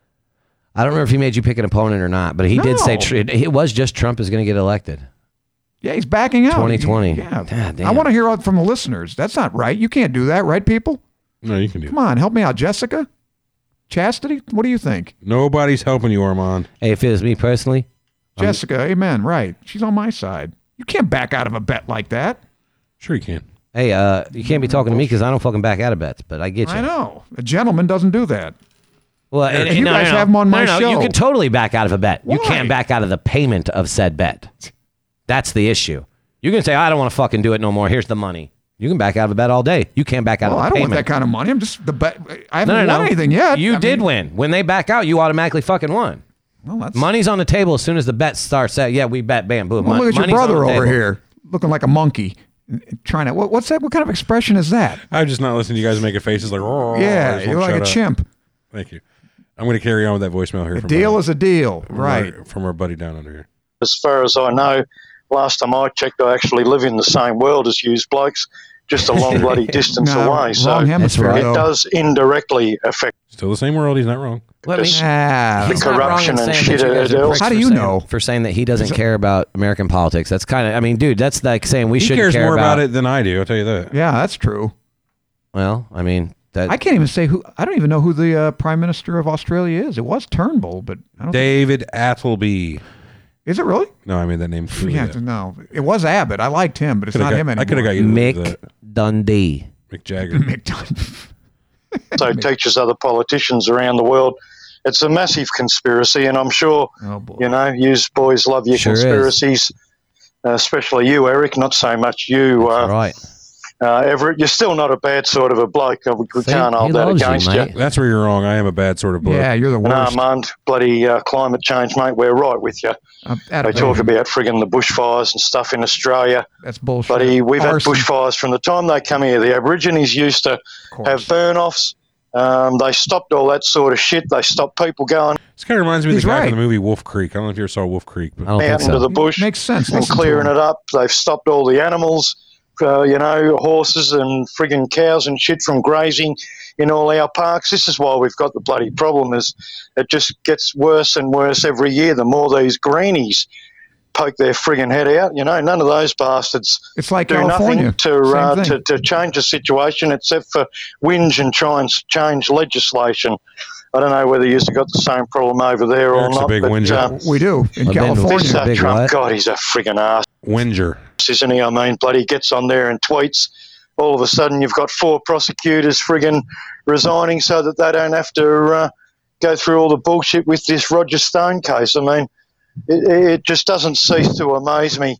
[SPEAKER 3] I don't remember if he made you pick an opponent or not, but he did say
[SPEAKER 5] No.
[SPEAKER 3] tr- it, it was just Trump is going to get elected.
[SPEAKER 5] Yeah, he's backing out.
[SPEAKER 3] twenty twenty.
[SPEAKER 5] Yeah.
[SPEAKER 3] God damn.
[SPEAKER 5] I want to hear from the listeners. That's not right. You can't do that, right, people?
[SPEAKER 4] No, you can do
[SPEAKER 5] Come on, help me out. Jessica? Chastity? What do you think?
[SPEAKER 4] it. Nobody's helping you, Armand.
[SPEAKER 3] Hey, if it was me personally,
[SPEAKER 5] Jessica, amen. Right. She's on my side. You can't back out of a bet like that.
[SPEAKER 4] Sure you can.
[SPEAKER 3] hey, uh, you can't be talking to me because I don't fucking back out of bets, but I get you.
[SPEAKER 5] I know. A gentleman doesn't do that.
[SPEAKER 3] Well, and,
[SPEAKER 5] you
[SPEAKER 3] no,
[SPEAKER 5] guys
[SPEAKER 3] no, no.
[SPEAKER 5] have him on
[SPEAKER 3] no,
[SPEAKER 5] my
[SPEAKER 3] no,
[SPEAKER 5] show.
[SPEAKER 3] You can totally back out of a bet. You
[SPEAKER 5] Why?
[SPEAKER 3] can't back out of the payment of said bet. That's the issue. You can say, I don't want to fucking do it no more. Here's the money. You can back out of a bet all day. You can't back out
[SPEAKER 5] Well,
[SPEAKER 3] of the
[SPEAKER 5] I don't
[SPEAKER 3] payment.
[SPEAKER 5] want that kind of money. I'm just the bet. I haven't
[SPEAKER 3] no, no,
[SPEAKER 5] won
[SPEAKER 3] no.
[SPEAKER 5] anything yet.
[SPEAKER 3] You
[SPEAKER 5] I
[SPEAKER 3] did
[SPEAKER 5] mean,
[SPEAKER 3] win. When they back out, you automatically fucking won.
[SPEAKER 5] Well, that's,
[SPEAKER 3] Money's on the table as soon as the bet starts. Out. Yeah, we bet. Bam, boom.
[SPEAKER 5] well,
[SPEAKER 3] Mon-
[SPEAKER 5] look at your
[SPEAKER 3] money's on
[SPEAKER 5] brother
[SPEAKER 3] the
[SPEAKER 5] over
[SPEAKER 3] table.
[SPEAKER 5] here looking like a monkey. Trying to. What, what's that? What kind of expression is that?
[SPEAKER 4] I'm just not listening to you guys making faces like, oh,
[SPEAKER 5] Yeah, you're like a chimp.
[SPEAKER 4] Thank you. I'm going to carry on with that voicemail here.
[SPEAKER 5] A
[SPEAKER 4] from
[SPEAKER 5] deal
[SPEAKER 4] our,
[SPEAKER 5] is a deal,
[SPEAKER 4] from
[SPEAKER 5] right?
[SPEAKER 4] Our, from our buddy down under here.
[SPEAKER 7] As far as I know, last time I checked, I actually live in the same world as you blokes, just a long bloody distance
[SPEAKER 5] No,
[SPEAKER 7] away. So
[SPEAKER 5] wrong hemisphere,
[SPEAKER 3] right.
[SPEAKER 7] it
[SPEAKER 5] though.
[SPEAKER 7] does indirectly affect
[SPEAKER 4] Still the same world. He's not wrong.
[SPEAKER 3] Well, I mean,
[SPEAKER 5] Ah,
[SPEAKER 3] he's not wrong
[SPEAKER 7] corruption
[SPEAKER 3] in
[SPEAKER 7] and
[SPEAKER 3] saying
[SPEAKER 7] shit
[SPEAKER 3] that you guys are
[SPEAKER 7] else.
[SPEAKER 3] pricks
[SPEAKER 5] How do
[SPEAKER 3] for
[SPEAKER 5] you
[SPEAKER 3] saying-
[SPEAKER 5] know?
[SPEAKER 3] For saying that he doesn't care about American politics. That's kind of, I mean, dude, that's like saying we
[SPEAKER 4] He
[SPEAKER 3] shouldn't
[SPEAKER 4] cares
[SPEAKER 3] care
[SPEAKER 4] more
[SPEAKER 3] about,
[SPEAKER 4] about it than I do. I'll tell you that.
[SPEAKER 5] yeah, that's true.
[SPEAKER 3] Well, I mean, that,
[SPEAKER 5] I can't even say who. I don't even know who the uh, Prime Minister of Australia is. It was Turnbull, but I don't.
[SPEAKER 4] David Attleby.
[SPEAKER 5] Is it really?
[SPEAKER 4] No, I mean that name.
[SPEAKER 5] Yeah, no, it was Abbott. I liked him, but it's not
[SPEAKER 4] got,
[SPEAKER 5] him anymore.
[SPEAKER 4] I could have got you
[SPEAKER 3] Mick
[SPEAKER 4] the,
[SPEAKER 3] Dundee.
[SPEAKER 4] Mick Jagger.
[SPEAKER 5] Mick Dun-
[SPEAKER 7] so teaches other politicians around the world. It's a massive conspiracy, and I'm sure,
[SPEAKER 5] Oh boy.
[SPEAKER 7] you know, you boys love your
[SPEAKER 3] Sure is.
[SPEAKER 7] conspiracies, uh, especially you, Eric, not so much you, uh,
[SPEAKER 3] Right.
[SPEAKER 7] uh, Everett. You're still not a bad sort of a bloke. Uh, We, we
[SPEAKER 3] See,
[SPEAKER 7] can't
[SPEAKER 3] he
[SPEAKER 7] hold that
[SPEAKER 3] loves you,
[SPEAKER 7] against you.
[SPEAKER 3] mate.
[SPEAKER 4] That's where you're wrong. I am a bad sort of bloke.
[SPEAKER 5] Yeah, you're the
[SPEAKER 7] And
[SPEAKER 5] worst.
[SPEAKER 7] Armand, bloody uh, climate change, mate, we're right with you.
[SPEAKER 5] I'm
[SPEAKER 7] They
[SPEAKER 5] out of
[SPEAKER 7] talk
[SPEAKER 5] it.
[SPEAKER 7] about frigging the bushfires and stuff in Australia.
[SPEAKER 5] That's bullshit.
[SPEAKER 7] Buddy, we've
[SPEAKER 5] Arson,
[SPEAKER 7] had bushfires from the time they come here. The Aborigines used to
[SPEAKER 5] of course.
[SPEAKER 7] have burn-offs. Um, they stopped all that sort of shit. They stopped people going
[SPEAKER 4] This kind of reminds me of
[SPEAKER 5] He's
[SPEAKER 4] the guy
[SPEAKER 5] right.
[SPEAKER 4] from the movie Wolf Creek. I don't know if you ever saw Wolf Creek, but
[SPEAKER 3] I don't
[SPEAKER 7] out
[SPEAKER 3] think
[SPEAKER 7] into
[SPEAKER 3] so.
[SPEAKER 7] the bush
[SPEAKER 5] Makes sense.
[SPEAKER 7] and
[SPEAKER 5] Listen to
[SPEAKER 7] clearing
[SPEAKER 5] him.
[SPEAKER 7] it up. They've stopped all the animals, uh, you know, horses and frigging cows and shit from grazing in all our parks. This is why we've got the bloody problem. Is it just gets worse and worse every year. The more these greenies poke their frigging head out, you know, none of those bastards
[SPEAKER 5] It's like
[SPEAKER 7] do
[SPEAKER 5] California.
[SPEAKER 7] nothing to,
[SPEAKER 5] Same
[SPEAKER 7] uh,
[SPEAKER 5] thing.
[SPEAKER 7] to to change the situation except for whinge and try and s- change legislation. I don't know whether you've got the same problem over there or
[SPEAKER 4] Eric's a
[SPEAKER 7] not.
[SPEAKER 4] big
[SPEAKER 7] but,
[SPEAKER 4] whinger.
[SPEAKER 7] uh,
[SPEAKER 5] We do in
[SPEAKER 3] Well, then
[SPEAKER 5] California.
[SPEAKER 7] this uh,
[SPEAKER 3] Big
[SPEAKER 7] Trump,
[SPEAKER 3] what?
[SPEAKER 7] God, he's a frigging ass,
[SPEAKER 4] Winger.
[SPEAKER 7] isn't he? I mean, bloody gets on there and tweets. All of a sudden, you've got four prosecutors frigging resigning so that they don't have to uh, go through all the bullshit with this Roger Stone case. I mean, it, it just doesn't cease to amaze me,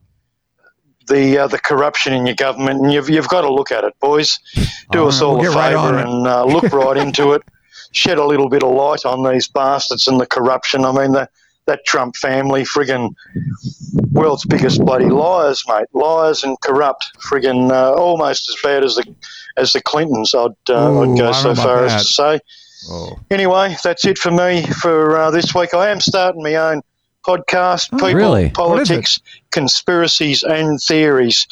[SPEAKER 7] the uh, the corruption in your government, and you've you've got to look at it, boys. Do
[SPEAKER 5] All
[SPEAKER 7] us
[SPEAKER 5] right,
[SPEAKER 7] all
[SPEAKER 5] we'll
[SPEAKER 7] a
[SPEAKER 5] get right on
[SPEAKER 7] favour
[SPEAKER 5] it.
[SPEAKER 7] and uh, look right into it. Shed a little bit of light on these bastards and the corruption. I mean, the, that Trump family, friggin' world's biggest bloody liars, mate. Liars and corrupt, friggin' uh, almost as bad as the as the Clintons. I'd uh,
[SPEAKER 5] Ooh,
[SPEAKER 7] I'd
[SPEAKER 5] I
[SPEAKER 7] go
[SPEAKER 5] don't
[SPEAKER 7] so
[SPEAKER 5] know about
[SPEAKER 7] far
[SPEAKER 5] that.
[SPEAKER 7] as to say.
[SPEAKER 5] Oh.
[SPEAKER 7] Anyway, that's it for me for uh, this week. I am starting my own podcast.
[SPEAKER 5] Oh,
[SPEAKER 7] People,
[SPEAKER 3] really?
[SPEAKER 5] What is
[SPEAKER 7] politics, conspiracies, and theories.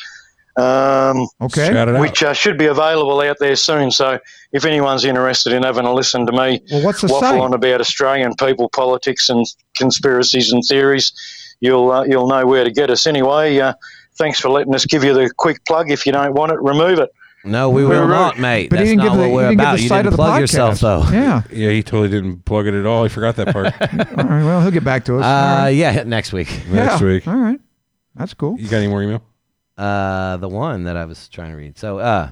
[SPEAKER 7] Um,
[SPEAKER 5] Okay.
[SPEAKER 4] Shout it out.
[SPEAKER 7] which uh, should be available out there soon. So if anyone's interested in having a listen to me
[SPEAKER 5] Well, what's the
[SPEAKER 7] waffle
[SPEAKER 5] site?
[SPEAKER 7] on about Australian people, politics, and conspiracies and theories, you'll uh, you'll know where to get us. Anyway, uh, thanks for letting us give you the quick plug. If you don't want it, remove it.
[SPEAKER 3] No, we will
[SPEAKER 7] We're right.
[SPEAKER 3] not, mate.
[SPEAKER 5] But
[SPEAKER 3] That's
[SPEAKER 5] he didn't
[SPEAKER 3] not
[SPEAKER 5] give the,
[SPEAKER 3] what
[SPEAKER 5] he
[SPEAKER 3] we're
[SPEAKER 5] didn't give
[SPEAKER 3] about.
[SPEAKER 5] the
[SPEAKER 3] You
[SPEAKER 5] site
[SPEAKER 3] didn't
[SPEAKER 5] of the
[SPEAKER 3] plug
[SPEAKER 5] podcast.
[SPEAKER 3] yourself, though.
[SPEAKER 5] Yeah.
[SPEAKER 4] Yeah, he totally didn't plug it at all. He forgot that part.
[SPEAKER 5] All right. Well, he'll get back to us. All
[SPEAKER 3] Uh,
[SPEAKER 5] right.
[SPEAKER 3] yeah, next week.
[SPEAKER 4] Next
[SPEAKER 5] Yeah.
[SPEAKER 4] week.
[SPEAKER 5] All right. That's cool.
[SPEAKER 4] You got any more email?
[SPEAKER 3] Uh, the one that I was trying to read. So, uh,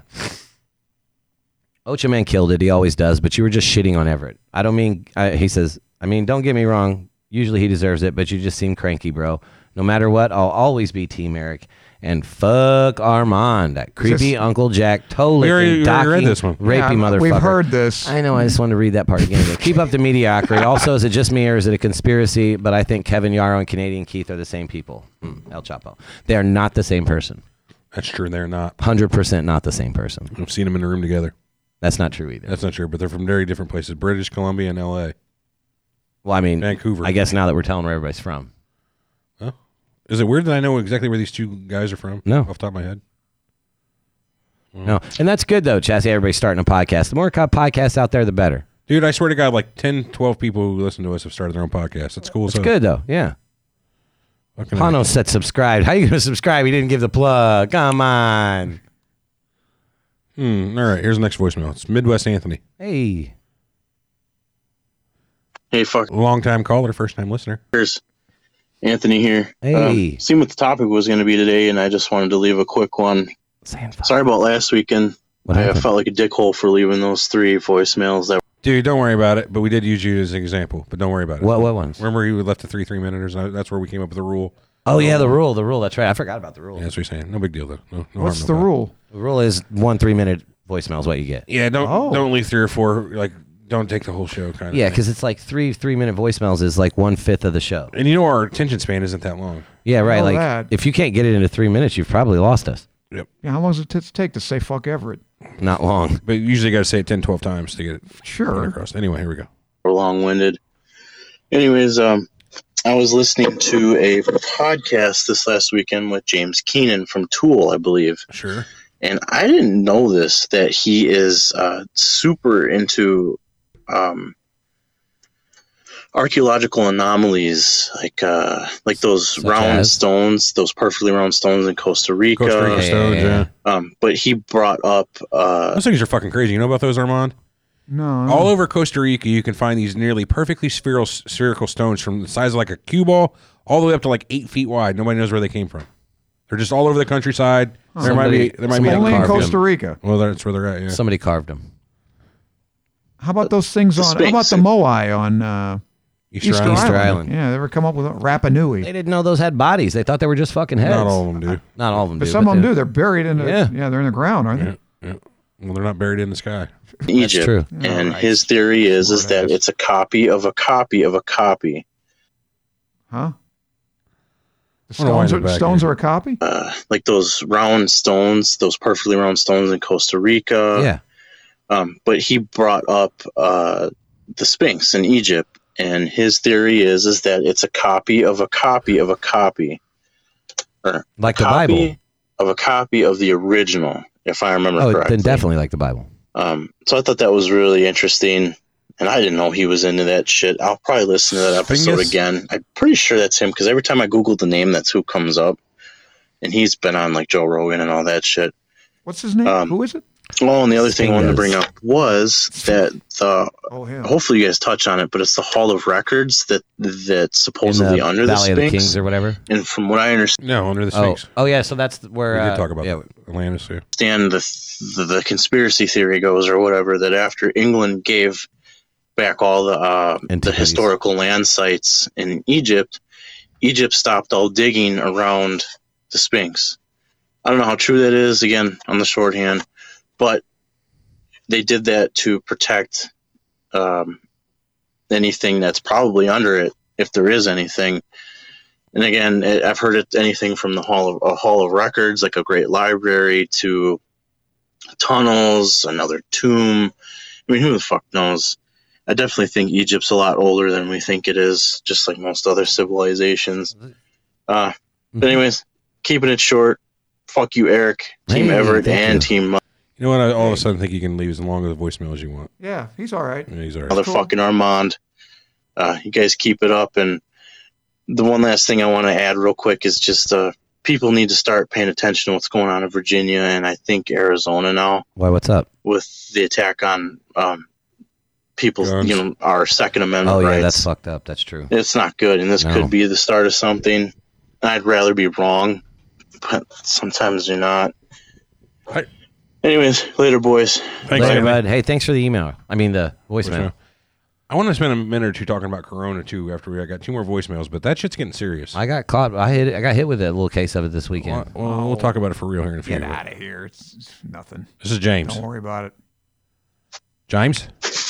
[SPEAKER 3] Ocha Man killed it. He always does. But you were just shitting on Everett. I don't mean. I, he says. I mean, don't get me wrong. Usually he deserves it, but you just seem cranky, bro. No matter what, I'll always be Team Eric. And fuck Armand, that creepy
[SPEAKER 5] this-
[SPEAKER 3] Uncle Jack, totally
[SPEAKER 4] We already- we already read
[SPEAKER 3] docking,
[SPEAKER 4] this one.
[SPEAKER 3] rapey
[SPEAKER 5] Yeah,
[SPEAKER 3] motherfucker.
[SPEAKER 5] We've heard this.
[SPEAKER 3] I know. I just wanted to read that part again. But keep up the mediocrity. Also, is it just me or is it a conspiracy? But I think Kevin Yarrow and Canadian Keith are the same people. Hmm, El Chapo. They are not the same person.
[SPEAKER 4] That's true. They're not.
[SPEAKER 3] one hundred percent not the same person.
[SPEAKER 4] I've seen them in a room together.
[SPEAKER 3] That's not true either.
[SPEAKER 4] That's not true, but they're from very different places. British Columbia and L A.
[SPEAKER 3] Well, I mean,
[SPEAKER 4] Vancouver.
[SPEAKER 3] I guess now that we're telling where everybody's from.
[SPEAKER 4] Huh? Is it weird that I know exactly where these two guys are from?
[SPEAKER 3] No.
[SPEAKER 4] Off the top of my head?
[SPEAKER 3] No, and that's good though, Chassis. Everybody's starting a podcast. The more co- podcasts out there, the better.
[SPEAKER 4] Dude, I swear to God, like ten, twelve people who listen to us have started their own podcast. That's cool.
[SPEAKER 3] It's
[SPEAKER 4] as hell.
[SPEAKER 3] good though. Yeah.
[SPEAKER 4] Fucking
[SPEAKER 3] Pano said subscribe. How you going to subscribe? He didn't give the plug. Come on.
[SPEAKER 4] Hmm. All right. Here's the next voicemail. It's Midwest Anthony.
[SPEAKER 3] Hey.
[SPEAKER 8] Hey, fuck.
[SPEAKER 4] Long time caller, first time listener.
[SPEAKER 8] Here's Anthony here.
[SPEAKER 3] Hey.
[SPEAKER 8] Um, seen what the topic was going to be today, and I just wanted to leave a quick one. Sorry about last weekend.
[SPEAKER 3] What
[SPEAKER 8] I
[SPEAKER 3] happened?
[SPEAKER 8] felt like a dickhole for leaving those three voicemails. That
[SPEAKER 4] Dude, don't worry about it. But we did use you as an example. But don't worry about it.
[SPEAKER 3] What what ones?
[SPEAKER 4] Remember you left the three three minuters? That's where we came up with the rule.
[SPEAKER 3] Oh, yeah, the rule. The rule. That's right. I forgot about the rule.
[SPEAKER 4] Yeah, that's what you're saying. No big deal though. No, no
[SPEAKER 5] What's
[SPEAKER 4] harm,
[SPEAKER 5] the
[SPEAKER 4] no foul.
[SPEAKER 5] rule?
[SPEAKER 3] The rule is one three-minute voicemail is what you get.
[SPEAKER 4] Yeah, don't
[SPEAKER 5] Oh.
[SPEAKER 4] don't leave three or four. Like, don't take the whole show, kind of.
[SPEAKER 3] Yeah,
[SPEAKER 4] thing.
[SPEAKER 3] because it's like three three-minute voicemails is like one-fifth of the show.
[SPEAKER 4] And you know our attention span isn't that long.
[SPEAKER 3] Yeah, right.
[SPEAKER 5] know
[SPEAKER 3] Like,
[SPEAKER 5] that.
[SPEAKER 3] if you can't get it into three minutes, you've probably lost us.
[SPEAKER 4] Yep.
[SPEAKER 5] Yeah, how long does it t- take to say fuck Everett?
[SPEAKER 3] Not long.
[SPEAKER 4] But you usually got to say it ten, twelve times to get it
[SPEAKER 5] Sure.
[SPEAKER 4] across. Anyway, here we go.
[SPEAKER 8] were long-winded. Anyways, um, I was listening to a podcast this last weekend with James Keenan from Tool, I believe.
[SPEAKER 4] Sure.
[SPEAKER 8] And I didn't know this, that he is uh, super into um, archaeological anomalies, like uh, like those
[SPEAKER 3] Such
[SPEAKER 8] round
[SPEAKER 3] as?
[SPEAKER 8] stones, those perfectly round stones in Costa Rica.
[SPEAKER 4] Costa Rica
[SPEAKER 3] yeah,
[SPEAKER 4] stones,
[SPEAKER 3] yeah,
[SPEAKER 4] yeah.
[SPEAKER 3] yeah.
[SPEAKER 8] Um, but he brought up uh,
[SPEAKER 4] Those things are fucking crazy. You know about those, Armand?
[SPEAKER 5] No.
[SPEAKER 4] All over Costa Rica, you can find these nearly perfectly spherical, spherical stones from the size of like a cue ball all the way up to like eight feet wide. Nobody knows where they came from. They're just all over the countryside. There might be,
[SPEAKER 3] Somebody-
[SPEAKER 4] there might be
[SPEAKER 3] somebody
[SPEAKER 5] Only in
[SPEAKER 3] carved
[SPEAKER 5] Costa
[SPEAKER 3] them.
[SPEAKER 5] Rica.
[SPEAKER 4] Well, that's where they're at. Yeah.
[SPEAKER 3] Somebody carved them.
[SPEAKER 5] How about those things
[SPEAKER 8] The
[SPEAKER 5] on? How about
[SPEAKER 8] Sphinx.
[SPEAKER 5] the Moai on uh,
[SPEAKER 4] Easter
[SPEAKER 5] Easter,
[SPEAKER 4] Island.
[SPEAKER 3] Easter
[SPEAKER 5] Island?
[SPEAKER 3] Island.
[SPEAKER 5] Yeah, they ever come up with Rapa Nui.
[SPEAKER 3] They didn't know those had bodies. They thought they were just fucking heads.
[SPEAKER 4] Not all of them do.
[SPEAKER 3] Not all of them
[SPEAKER 5] But
[SPEAKER 3] do.
[SPEAKER 5] some of them
[SPEAKER 3] they-
[SPEAKER 5] do. They're buried in the
[SPEAKER 3] Yeah.
[SPEAKER 5] yeah. They're in the ground, aren't
[SPEAKER 4] Yeah, yeah. Well, they're not buried in the sky.
[SPEAKER 8] Egypt.
[SPEAKER 3] true.
[SPEAKER 8] And
[SPEAKER 5] Alright.
[SPEAKER 8] his theory is is that
[SPEAKER 5] Smart-ass.
[SPEAKER 8] it's a copy of a copy of a copy.
[SPEAKER 5] they? Huh? The
[SPEAKER 4] I wanna wind
[SPEAKER 5] stones
[SPEAKER 4] it
[SPEAKER 5] are
[SPEAKER 4] back
[SPEAKER 5] stones
[SPEAKER 4] here.
[SPEAKER 5] are a copy.
[SPEAKER 8] Uh, like those round stones, those perfectly round stones in Costa Rica.
[SPEAKER 3] Yeah.
[SPEAKER 8] Um, but he brought up uh, the Sphinx in Egypt, and his theory is is that it's a copy of a copy of a copy, or
[SPEAKER 3] Like
[SPEAKER 8] a
[SPEAKER 3] the
[SPEAKER 8] copy
[SPEAKER 3] Bible.
[SPEAKER 8] of a copy of the original, if I remember
[SPEAKER 3] Oh,
[SPEAKER 8] correctly.
[SPEAKER 3] then definitely like the Bible.
[SPEAKER 8] Um, so I thought that was really interesting, and I didn't know he was into that shit. I'll probably listen to that episode
[SPEAKER 4] Sphinx?
[SPEAKER 8] again. I'm pretty sure that's him because every time I Googled the name, that's who comes up, and he's been on like Joe Rogan and all that shit.
[SPEAKER 5] What's his name?
[SPEAKER 8] Um,
[SPEAKER 5] Who is it?
[SPEAKER 8] Oh, and the other thing I wanted to
[SPEAKER 3] Sphinx.
[SPEAKER 8] bring up was that the
[SPEAKER 5] Oh, him.
[SPEAKER 8] hopefully you guys touch on it, but it's the Hall of Records that that's supposedly
[SPEAKER 3] in the
[SPEAKER 8] under
[SPEAKER 3] Valley
[SPEAKER 8] the
[SPEAKER 3] of the
[SPEAKER 8] Sphinx.
[SPEAKER 3] Kings or whatever.
[SPEAKER 8] And from what I understand,
[SPEAKER 4] No, under the
[SPEAKER 3] Oh,
[SPEAKER 4] Sphinx.
[SPEAKER 3] oh yeah. So that's where
[SPEAKER 4] we
[SPEAKER 3] uh,
[SPEAKER 4] did talk about
[SPEAKER 3] yeah,
[SPEAKER 4] that. Atlantis, yeah.
[SPEAKER 8] the, the the conspiracy theory goes or whatever that after England gave back all the uh, the
[SPEAKER 3] Antiquities.
[SPEAKER 8] historical land sites in Egypt, Egypt stopped all digging around the Sphinx. I don't know how true that is. Again, on the shorthand, but they did that to protect um, anything that's probably under it, if there is anything. And again, it, I've heard it anything from the Hall of a Hall of Records, like a great library, to tunnels, another tomb. I mean, who the fuck knows? I definitely think Egypt's a lot older than we think it is, just like most other civilizations. Uh, but anyways, keeping it short. Fuck you, Eric, Team
[SPEAKER 3] Hey,
[SPEAKER 8] Everett,
[SPEAKER 3] thank
[SPEAKER 8] and
[SPEAKER 3] you.
[SPEAKER 8] Team
[SPEAKER 4] You know what? I all of a sudden think you can leave as long of a voicemail as you want.
[SPEAKER 5] Yeah, he's all right.
[SPEAKER 4] Yeah, he's all right.
[SPEAKER 8] motherfucking Armand. Uh, you guys keep it up. And the one last thing I want to add real quick is just uh, people need to start paying attention to what's going on in Virginia and I think Arizona now
[SPEAKER 3] Why? What's up?
[SPEAKER 8] with the attack on um, people,
[SPEAKER 4] Guns.
[SPEAKER 8] you know, our Second Amendment
[SPEAKER 3] Oh yeah,
[SPEAKER 8] rights.
[SPEAKER 3] that's fucked up. That's true.
[SPEAKER 8] It's not good, and this
[SPEAKER 3] No.
[SPEAKER 8] could be the start of something. I'd rather be wrong, but sometimes you're not.
[SPEAKER 4] Right.
[SPEAKER 8] Anyways, later, boys.
[SPEAKER 4] Thanks,
[SPEAKER 3] Later,
[SPEAKER 4] Anthony.
[SPEAKER 3] bud. Hey, thanks for the email. I mean the voicemail.
[SPEAKER 4] Voicemail. I want to spend a minute or two talking about Corona too. After we I got two more voicemails, but that shit's getting serious.
[SPEAKER 3] I got caught. I hit. I got hit with a little case of it this weekend.
[SPEAKER 4] well, well, we'll talk about it for real here in a few.
[SPEAKER 5] Get
[SPEAKER 4] minutes.
[SPEAKER 5] out of here. It's, it's nothing.
[SPEAKER 4] This is James.
[SPEAKER 5] Don't worry about it.
[SPEAKER 4] James.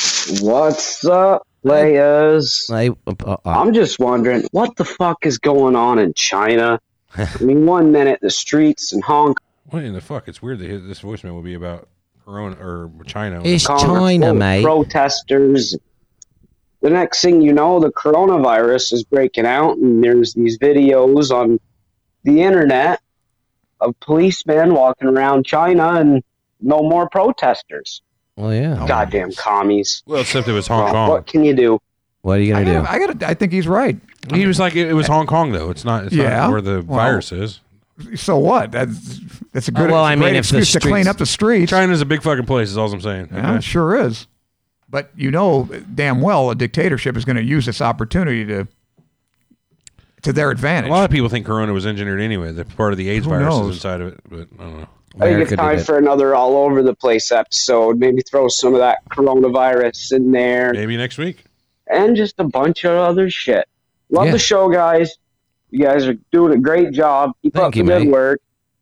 [SPEAKER 9] What's up, players?
[SPEAKER 3] I, uh, uh,
[SPEAKER 9] I'm just wondering, what the fuck is going on in China? I mean, one minute the streets in Hong
[SPEAKER 4] What in the fuck? It's weird that his- this voicemail will be about Corona or China.
[SPEAKER 3] It's
[SPEAKER 9] Kong are
[SPEAKER 3] China,
[SPEAKER 9] full of
[SPEAKER 3] mate.
[SPEAKER 9] protesters. The next thing you know, the coronavirus is breaking out, and there's these videos on the internet of policemen walking around China and no more protesters.
[SPEAKER 3] well, yeah.
[SPEAKER 9] Goddamn commies.
[SPEAKER 4] Well, except it was Hong
[SPEAKER 9] Well,
[SPEAKER 4] Kong.
[SPEAKER 9] what can you do?
[SPEAKER 3] What are you
[SPEAKER 5] I
[SPEAKER 3] gonna
[SPEAKER 5] gotta, I gotta. I think he's right.
[SPEAKER 4] He was like, it, it was Hong Kong though. It's not. It's
[SPEAKER 5] Yeah.
[SPEAKER 4] not where the
[SPEAKER 5] Well,
[SPEAKER 4] virus is.
[SPEAKER 5] So what? That's that's a good.
[SPEAKER 3] Oh, well,
[SPEAKER 5] it's a
[SPEAKER 3] I mean,
[SPEAKER 5] great
[SPEAKER 3] if the
[SPEAKER 5] excuse to clean
[SPEAKER 3] streets-
[SPEAKER 5] up the streets.
[SPEAKER 4] China's a big fucking place. Is all I'm saying.
[SPEAKER 5] Yeah,
[SPEAKER 4] Okay?
[SPEAKER 5] it sure is. But you know damn well a dictatorship is going to use this opportunity to to their
[SPEAKER 4] A
[SPEAKER 5] advantage.
[SPEAKER 4] lot of people think Corona was engineered anyway. The part of the AIDS
[SPEAKER 5] Who
[SPEAKER 4] virus
[SPEAKER 5] knows?
[SPEAKER 4] is inside of it, but I don't know.
[SPEAKER 9] I think
[SPEAKER 3] America
[SPEAKER 9] it's time
[SPEAKER 3] did it.
[SPEAKER 9] for another all over the place episode. Maybe throw some of that coronavirus in there
[SPEAKER 4] Maybe next week.
[SPEAKER 9] and just a bunch of other shit. Love
[SPEAKER 3] Yeah.
[SPEAKER 9] the show, guys. You guys are doing a great job. Keep
[SPEAKER 3] Thank
[SPEAKER 9] up
[SPEAKER 3] you,
[SPEAKER 9] the good
[SPEAKER 3] mate.
[SPEAKER 9] work.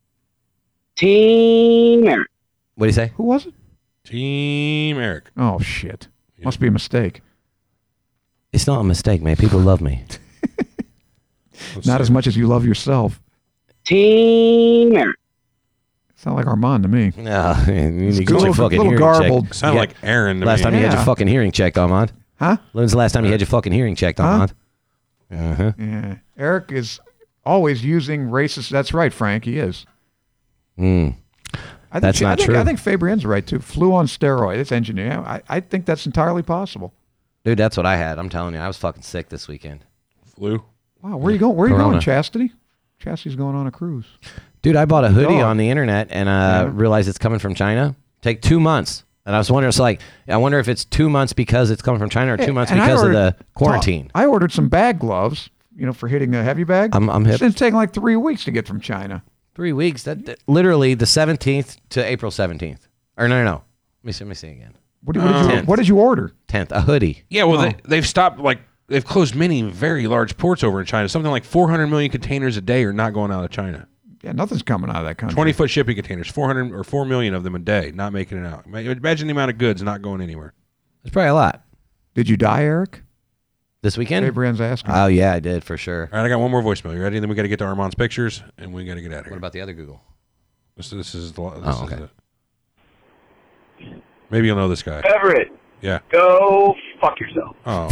[SPEAKER 9] Team Eric.
[SPEAKER 3] What do you say?
[SPEAKER 5] Who was it?
[SPEAKER 4] Team Eric.
[SPEAKER 5] Oh shit! Must be a mistake.
[SPEAKER 3] It's not a mistake, man. People love me.
[SPEAKER 4] Let's
[SPEAKER 5] Not
[SPEAKER 4] see.
[SPEAKER 5] as much as you love yourself.
[SPEAKER 9] Team Eric.
[SPEAKER 5] Sound like Armand to me.
[SPEAKER 3] No, you need to
[SPEAKER 5] a
[SPEAKER 3] get
[SPEAKER 5] little-
[SPEAKER 3] your fucking
[SPEAKER 5] little
[SPEAKER 3] hearing
[SPEAKER 5] garbled.
[SPEAKER 3] checked.
[SPEAKER 4] Sound
[SPEAKER 3] Yeah.
[SPEAKER 4] like Aaron to
[SPEAKER 3] Last
[SPEAKER 4] me.
[SPEAKER 3] time you had your
[SPEAKER 5] Yeah.
[SPEAKER 3] fucking hearing checked, Armand.
[SPEAKER 5] Huh?
[SPEAKER 3] When's the last time you had your fucking hearing checked,
[SPEAKER 5] Huh?
[SPEAKER 3] Armand? Uh-huh.
[SPEAKER 5] Yeah. Eric is always using racist. That's right, Frank. He is.
[SPEAKER 3] Mm.
[SPEAKER 5] I think
[SPEAKER 3] That's
[SPEAKER 5] she- I
[SPEAKER 3] not
[SPEAKER 5] think,
[SPEAKER 3] true.
[SPEAKER 5] I think Fabien's right too. Flu on steroid. It's engineering. I, I think that's entirely possible.
[SPEAKER 3] Dude, that's what I had. I'm telling you, I was fucking sick this weekend.
[SPEAKER 4] Flu.
[SPEAKER 5] Wow. Where you going? Where you
[SPEAKER 3] Corona.
[SPEAKER 5] going, Chastity? Chastity's going on a cruise.
[SPEAKER 3] Dude, I bought a hoodie
[SPEAKER 5] Dog.
[SPEAKER 3] on the internet and uh,
[SPEAKER 5] Yeah.
[SPEAKER 3] realized it's coming from China. Take two months. And I was wondering, so like, I wonder if it's two months because it's coming from China or two months
[SPEAKER 5] And I
[SPEAKER 3] because of
[SPEAKER 5] ordered-
[SPEAKER 3] the quarantine.
[SPEAKER 5] I ordered some bag gloves. You know, for hitting a heavy bag.
[SPEAKER 3] I'm- I'm hip.
[SPEAKER 5] It's taking like three weeks to get from China.
[SPEAKER 3] Three weeks. That, that- literally the seventeenth to April seventeenth. Or no, no, no. Let me see. Let me see again.
[SPEAKER 5] What, do- what, did, you,
[SPEAKER 3] Tenth.
[SPEAKER 5] what did you order?
[SPEAKER 3] tenth, a hoodie.
[SPEAKER 4] Yeah, well,
[SPEAKER 5] Oh.
[SPEAKER 4] they, they've stopped, like, they've closed many very large ports over in China. Something like four hundred million containers a day are not going out of China.
[SPEAKER 5] Yeah, nothing's coming out of that country.
[SPEAKER 4] twenty foot shipping containers, four hundred or four million of them a day, not making it out. Imagine the amount of goods not going anywhere.
[SPEAKER 3] It's probably a lot.
[SPEAKER 5] Did you die, Eric?
[SPEAKER 3] This weekend?
[SPEAKER 5] Fabien's asking.
[SPEAKER 3] Oh, yeah, I did for sure.
[SPEAKER 4] All right, I got one more voicemail. You ready? Then we got to get to Armand's pictures, and we got to get out of here.
[SPEAKER 3] What about the other Google?
[SPEAKER 4] This, this is the. This
[SPEAKER 3] Oh,
[SPEAKER 4] is
[SPEAKER 3] okay.
[SPEAKER 4] the maybe you'll know this guy.
[SPEAKER 10] Everett,
[SPEAKER 4] Yeah.
[SPEAKER 10] go fuck yourself.
[SPEAKER 4] Oh.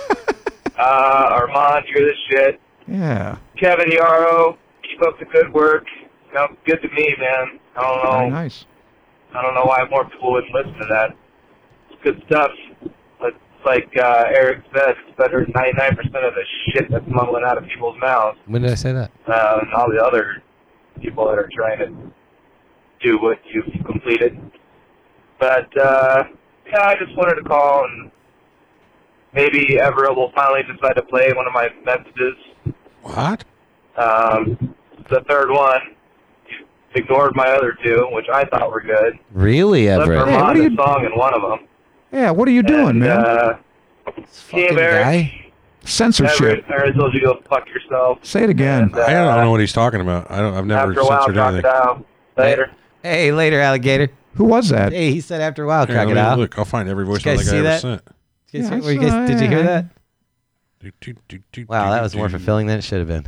[SPEAKER 10] Uh, Armand, you're the shit.
[SPEAKER 5] Yeah.
[SPEAKER 10] Kevin Yarrow, keep up the good work. Sounds good to me, man. I don't know.
[SPEAKER 5] Very nice.
[SPEAKER 10] I don't know why more people wouldn't listen to that. It's good stuff. It's like uh, Eric said, it's better than ninety-nine percent of the shit that's mumbling out of people's mouths.
[SPEAKER 3] When did I say that?
[SPEAKER 10] Uh, and all the other people that are trying to do what you've completed. But, uh, yeah, I just wanted to call and maybe Everett will finally decide to play one of my messages.
[SPEAKER 4] What?
[SPEAKER 10] Um, the third one. You ignored my other two, which I thought were good.
[SPEAKER 3] Really,
[SPEAKER 10] Left
[SPEAKER 3] Everett?
[SPEAKER 5] Hey, what
[SPEAKER 10] Armand
[SPEAKER 5] are
[SPEAKER 10] a
[SPEAKER 5] you-
[SPEAKER 10] song in one of them.
[SPEAKER 5] Yeah, what are you doing,
[SPEAKER 10] and,
[SPEAKER 5] man?
[SPEAKER 10] Uh,
[SPEAKER 3] Fucking
[SPEAKER 10] Team Eric,
[SPEAKER 3] guy.
[SPEAKER 5] Censorship.
[SPEAKER 10] Everett, I already told you to go fuck yourself.
[SPEAKER 5] Say it again.
[SPEAKER 10] And, uh,
[SPEAKER 4] I don't know what he's talking about. I don't. I've never
[SPEAKER 10] After a while,
[SPEAKER 4] censored anything.
[SPEAKER 10] crocodile. Later.
[SPEAKER 3] Hey, later, alligator.
[SPEAKER 5] Who was that?
[SPEAKER 3] Hey, he said after a while,
[SPEAKER 4] Here, let me
[SPEAKER 3] crocodile.
[SPEAKER 4] look, I'll find every
[SPEAKER 3] Did you
[SPEAKER 4] voicemail
[SPEAKER 3] guys
[SPEAKER 4] that guy
[SPEAKER 3] see
[SPEAKER 4] ever
[SPEAKER 3] that?
[SPEAKER 4] sent.
[SPEAKER 3] Did you,
[SPEAKER 5] Yeah, I
[SPEAKER 3] were you guys-
[SPEAKER 5] saw-
[SPEAKER 3] did you hear that?
[SPEAKER 4] Do, do, do, do,
[SPEAKER 3] Wow,
[SPEAKER 4] do,
[SPEAKER 3] that was
[SPEAKER 4] do,
[SPEAKER 3] more
[SPEAKER 4] do.
[SPEAKER 3] fulfilling than it should have been.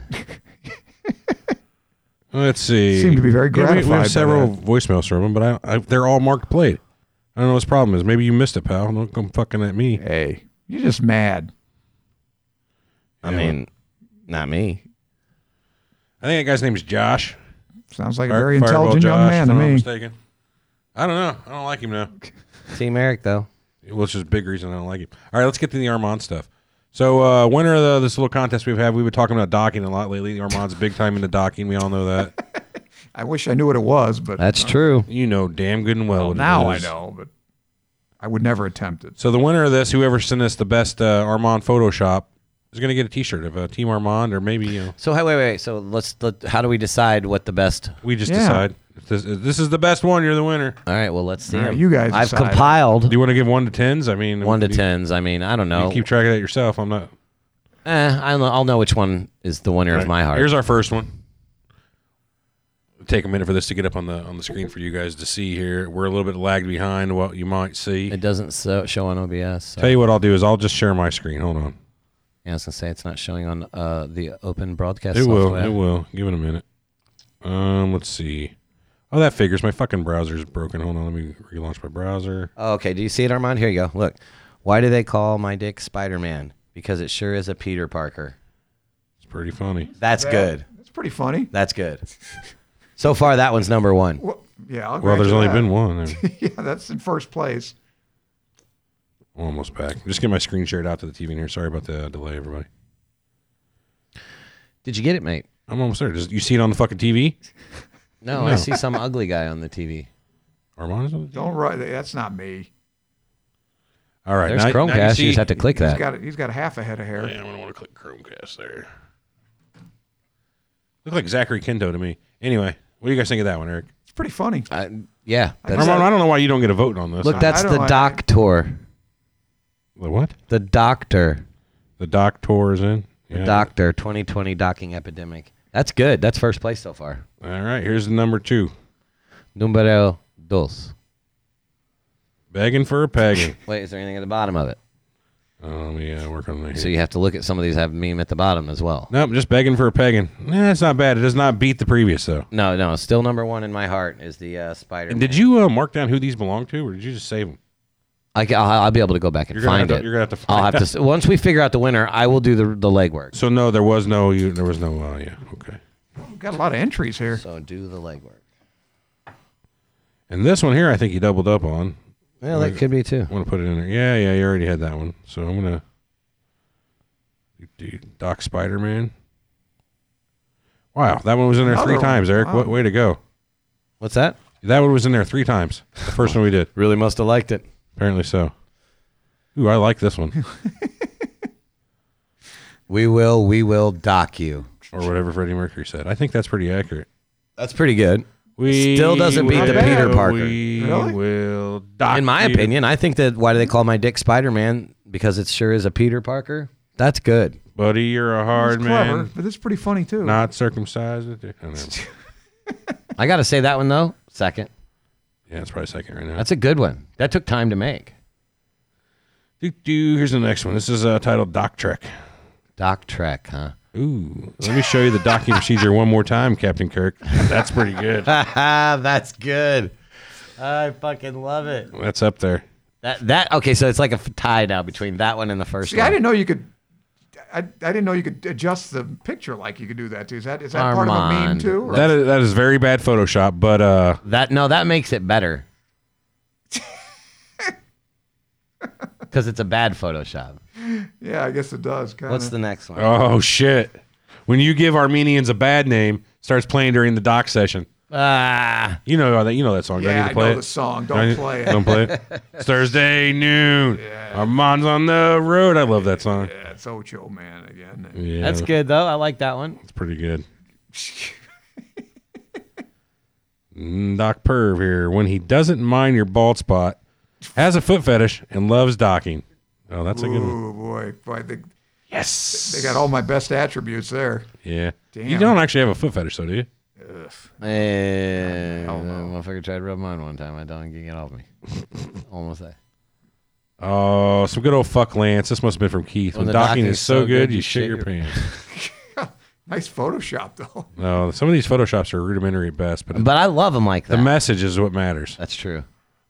[SPEAKER 4] Let's see.
[SPEAKER 5] Seemed to be very
[SPEAKER 4] Yeah, we-
[SPEAKER 5] gratified
[SPEAKER 4] We,
[SPEAKER 5] by
[SPEAKER 4] have several
[SPEAKER 5] that.
[SPEAKER 4] voicemails from him, but I, I, they're all marked played. I don't know what his problem is. Maybe you missed it, pal. Don't come fucking at me.
[SPEAKER 5] Hey, you're just mad.
[SPEAKER 3] I
[SPEAKER 4] Yeah.
[SPEAKER 3] mean, not me.
[SPEAKER 4] I think that guy's name's Josh.
[SPEAKER 5] Sounds like a
[SPEAKER 4] Fire-
[SPEAKER 5] very
[SPEAKER 4] Fireball
[SPEAKER 5] intelligent young
[SPEAKER 4] Josh,
[SPEAKER 5] man
[SPEAKER 4] if
[SPEAKER 5] to
[SPEAKER 4] I'm not
[SPEAKER 5] me.
[SPEAKER 4] mistaken. I don't know. I don't like him now.
[SPEAKER 3] Team Eric, though.
[SPEAKER 4] Well, it's just a big reason I don't like him. All right, let's get to the Armand stuff. So, uh, winner of the, this little contest we've had, we've been talking about docking a lot lately. Armand's big time into docking. We all know that.
[SPEAKER 5] I wish I knew what it was, but
[SPEAKER 3] That's true.
[SPEAKER 4] You know damn good and well.
[SPEAKER 5] well,
[SPEAKER 4] what it
[SPEAKER 5] now I
[SPEAKER 4] is.
[SPEAKER 5] know, but I would never attempt it.
[SPEAKER 4] So the winner of this, whoever sent us the best uh, Armand Photoshop, is going to get a T-shirt of uh, Team Armand, or maybe you know,
[SPEAKER 3] So, hey, wait, wait. So, let's. Let, how do we decide what the best?
[SPEAKER 4] we just
[SPEAKER 5] Yeah.
[SPEAKER 4] decide. If this, if this is the best one, you're the winner.
[SPEAKER 3] All right, well, let's see.
[SPEAKER 5] All right,
[SPEAKER 3] 'em.
[SPEAKER 5] you guys
[SPEAKER 3] I've
[SPEAKER 5] decide.
[SPEAKER 3] compiled
[SPEAKER 4] Do you want to give one to tens? I mean,
[SPEAKER 3] one to
[SPEAKER 4] you,
[SPEAKER 3] tens. I mean, I don't
[SPEAKER 4] You
[SPEAKER 3] know.
[SPEAKER 4] keep track of that yourself. I'm not.
[SPEAKER 3] Eh, I'll, know- I'll know which one is the winner of my heart.
[SPEAKER 4] Here's our first one. It'll take a minute for this to get up on the on the screen for you guys to see here. We're a little bit lagged behind what you might see.
[SPEAKER 3] It doesn't so, show on O B S. So.
[SPEAKER 4] Tell you what I'll do is I'll just share my screen. Hold on.
[SPEAKER 3] Yeah, I was gonna say it's not showing on uh, the open broadcast.
[SPEAKER 4] It will.
[SPEAKER 3] software.
[SPEAKER 4] It will. Give it a minute. Um, let's see. Oh, that figures. My fucking browser's broken. Hold on. Let me relaunch my browser.
[SPEAKER 3] Oh, okay. Do you see it, Armand? Here you go. Look. Why do they call my dick Spider-Man? Because it sure is a Peter Parker.
[SPEAKER 4] It's pretty funny.
[SPEAKER 3] That's good.
[SPEAKER 5] That's pretty funny.
[SPEAKER 3] That's good. So far, that one's number one.
[SPEAKER 5] Well, yeah. I'll
[SPEAKER 4] Well,
[SPEAKER 5] grant
[SPEAKER 4] there's
[SPEAKER 5] you
[SPEAKER 4] only
[SPEAKER 5] that.
[SPEAKER 4] been one.
[SPEAKER 5] Yeah, that's in first place.
[SPEAKER 4] Almost back. Just get my screen shared out to the T V in here. Sorry about the delay, everybody.
[SPEAKER 3] Did you get it, mate?
[SPEAKER 4] I'm almost there. Does you see it on the fucking T V?
[SPEAKER 3] No,
[SPEAKER 4] No.
[SPEAKER 3] I see some ugly guy on the T V.
[SPEAKER 4] Armand's on the T V?
[SPEAKER 5] Don't write. That's not me.
[SPEAKER 4] All right.
[SPEAKER 3] There's
[SPEAKER 4] now- now
[SPEAKER 3] Chromecast. You,
[SPEAKER 4] see-
[SPEAKER 3] just have to click
[SPEAKER 5] He's
[SPEAKER 3] that.
[SPEAKER 5] got he's got a half a head of hair.
[SPEAKER 4] Yeah, I'm going to want to click Chromecast there. Look like Zachary Quinto to me. Anyway, what do you guys think of that one, Eric?
[SPEAKER 5] It's pretty funny.
[SPEAKER 3] Uh, yeah. That's,
[SPEAKER 4] Armand, I don't know why you don't get a vote on this.
[SPEAKER 3] look,
[SPEAKER 4] I-
[SPEAKER 3] that's
[SPEAKER 5] I
[SPEAKER 3] the
[SPEAKER 5] don't- I-
[SPEAKER 3] doctor.
[SPEAKER 4] The what?
[SPEAKER 3] The doctor.
[SPEAKER 4] The doctor is in?
[SPEAKER 3] The
[SPEAKER 4] Yeah.
[SPEAKER 3] doctor. twenty twenty docking epidemic. That's good. That's first place so far.
[SPEAKER 4] All right, here's the number two.
[SPEAKER 3] Numero dos.
[SPEAKER 4] Begging for a pegging.
[SPEAKER 3] Wait, is there anything at the bottom of it?
[SPEAKER 4] Oh, let me uh, work on that.
[SPEAKER 3] So you have to look at some of these have meme at the bottom as well.
[SPEAKER 4] Nope, just begging for a pegging. Eh, it's not bad. It does not beat the previous, though.
[SPEAKER 3] No, no. Still number one in my heart is the uh, spider.
[SPEAKER 4] And did you uh, mark down who these belong to, or did you just save them?
[SPEAKER 3] I will I'll be able to go back and
[SPEAKER 4] You're gonna
[SPEAKER 3] find
[SPEAKER 4] have to-
[SPEAKER 3] it.
[SPEAKER 4] you're gonna have to find
[SPEAKER 3] I'll have
[SPEAKER 4] out.
[SPEAKER 3] to. s- Once we figure out the winner, I will do the the legwork.
[SPEAKER 4] So no, there was no. You, there was no. Uh, yeah, okay.
[SPEAKER 5] We've got a lot of entries here.
[SPEAKER 3] So do the legwork.
[SPEAKER 4] And this one here, I think you doubled up on.
[SPEAKER 3] Well, that could be too.
[SPEAKER 4] I want to put it in there. Yeah, yeah, you already had that one. So I'm gonna do Doc Spider-Man. Wow, that one was in there
[SPEAKER 5] Another
[SPEAKER 4] three
[SPEAKER 5] one.
[SPEAKER 4] times, Eric.
[SPEAKER 5] Wow.
[SPEAKER 4] What way to go?
[SPEAKER 3] What's that?
[SPEAKER 4] That one was in there three times. The first one we did.
[SPEAKER 3] Really must have liked it.
[SPEAKER 4] Apparently so. Ooh, I like this one.
[SPEAKER 3] We will, we will dock you.
[SPEAKER 4] Or whatever Freddie Mercury said. I think that's pretty accurate.
[SPEAKER 3] That's pretty good.
[SPEAKER 4] We
[SPEAKER 3] Still doesn't beat the
[SPEAKER 4] will-
[SPEAKER 3] Peter Parker.
[SPEAKER 4] We
[SPEAKER 5] Really?
[SPEAKER 4] will dock
[SPEAKER 3] In my
[SPEAKER 4] you.
[SPEAKER 3] opinion, I think that why do they call my dick Spider-Man? Because it sure is a Peter Parker. That's good.
[SPEAKER 4] Buddy, you're a hard
[SPEAKER 5] It's clever,
[SPEAKER 4] man.
[SPEAKER 5] but it's pretty funny too.
[SPEAKER 4] Not circumcised. with it. Oh, no.
[SPEAKER 3] I got to say that one though. Second.
[SPEAKER 4] Yeah, it's probably second right now.
[SPEAKER 3] That's a good one. That took time to make.
[SPEAKER 4] Doo, doo. Here's the next one. This is uh, titled Doc Trek.
[SPEAKER 3] Doc Trek, huh?
[SPEAKER 4] Ooh, let me show you the docking procedure one more time, Captain Kirk. That's pretty good.
[SPEAKER 3] That's good. I fucking love it.
[SPEAKER 4] That's up there.
[SPEAKER 3] That that okay. So it's like a f- tie now between that one and the first
[SPEAKER 5] See,
[SPEAKER 3] one.
[SPEAKER 5] I didn't know you could. I, I didn't know you could adjust the picture like you could do that too. Is that is that part of a meme
[SPEAKER 3] Armand.
[SPEAKER 5] too? or-
[SPEAKER 4] That is that is very bad Photoshop, but uh,
[SPEAKER 3] That no, that makes it better. Because it's a bad Photoshop.
[SPEAKER 5] yeah, I guess it does. Kinda.
[SPEAKER 3] What's the next one?
[SPEAKER 4] oh shit! When you give Armenians a bad name, starts playing during the doc session.
[SPEAKER 3] Ah,
[SPEAKER 4] You know that. You know that song. Do I
[SPEAKER 5] Yeah,
[SPEAKER 4] need
[SPEAKER 5] I
[SPEAKER 4] to play
[SPEAKER 5] know
[SPEAKER 4] it?
[SPEAKER 5] the song.
[SPEAKER 4] Do I
[SPEAKER 5] Don't
[SPEAKER 4] need-
[SPEAKER 5] play it.
[SPEAKER 4] Don't play it. It's Thursday noon. Armand's on the road. I love that song.
[SPEAKER 5] Yeah, it's Ocho Man again.
[SPEAKER 4] Yeah,
[SPEAKER 3] that's good though. I like that one.
[SPEAKER 4] It's pretty good. Mm, Doc Perv here. When he doesn't mind your bald spot, has a foot fetish, and loves docking. Oh, that's a good one.
[SPEAKER 5] Oh boy, boy they,
[SPEAKER 4] Yes.
[SPEAKER 5] they got all my best attributes there.
[SPEAKER 4] Yeah.
[SPEAKER 5] Damn.
[SPEAKER 4] You don't actually have a foot fetish, though, do you?
[SPEAKER 3] Eh, motherfucker tried to rub mine one time. I don't get it off me. Almost there.
[SPEAKER 4] Oh, some good old fuck Lance. This must have been from Keith.
[SPEAKER 3] When
[SPEAKER 4] When,
[SPEAKER 3] the
[SPEAKER 4] docking is so good, you shit your
[SPEAKER 3] your-
[SPEAKER 4] pants.
[SPEAKER 5] Nice Photoshop though.
[SPEAKER 4] No, some of these Photoshops are rudimentary at best, but,
[SPEAKER 3] But I love them like
[SPEAKER 4] the
[SPEAKER 3] that.
[SPEAKER 4] message is what matters.
[SPEAKER 3] That's true.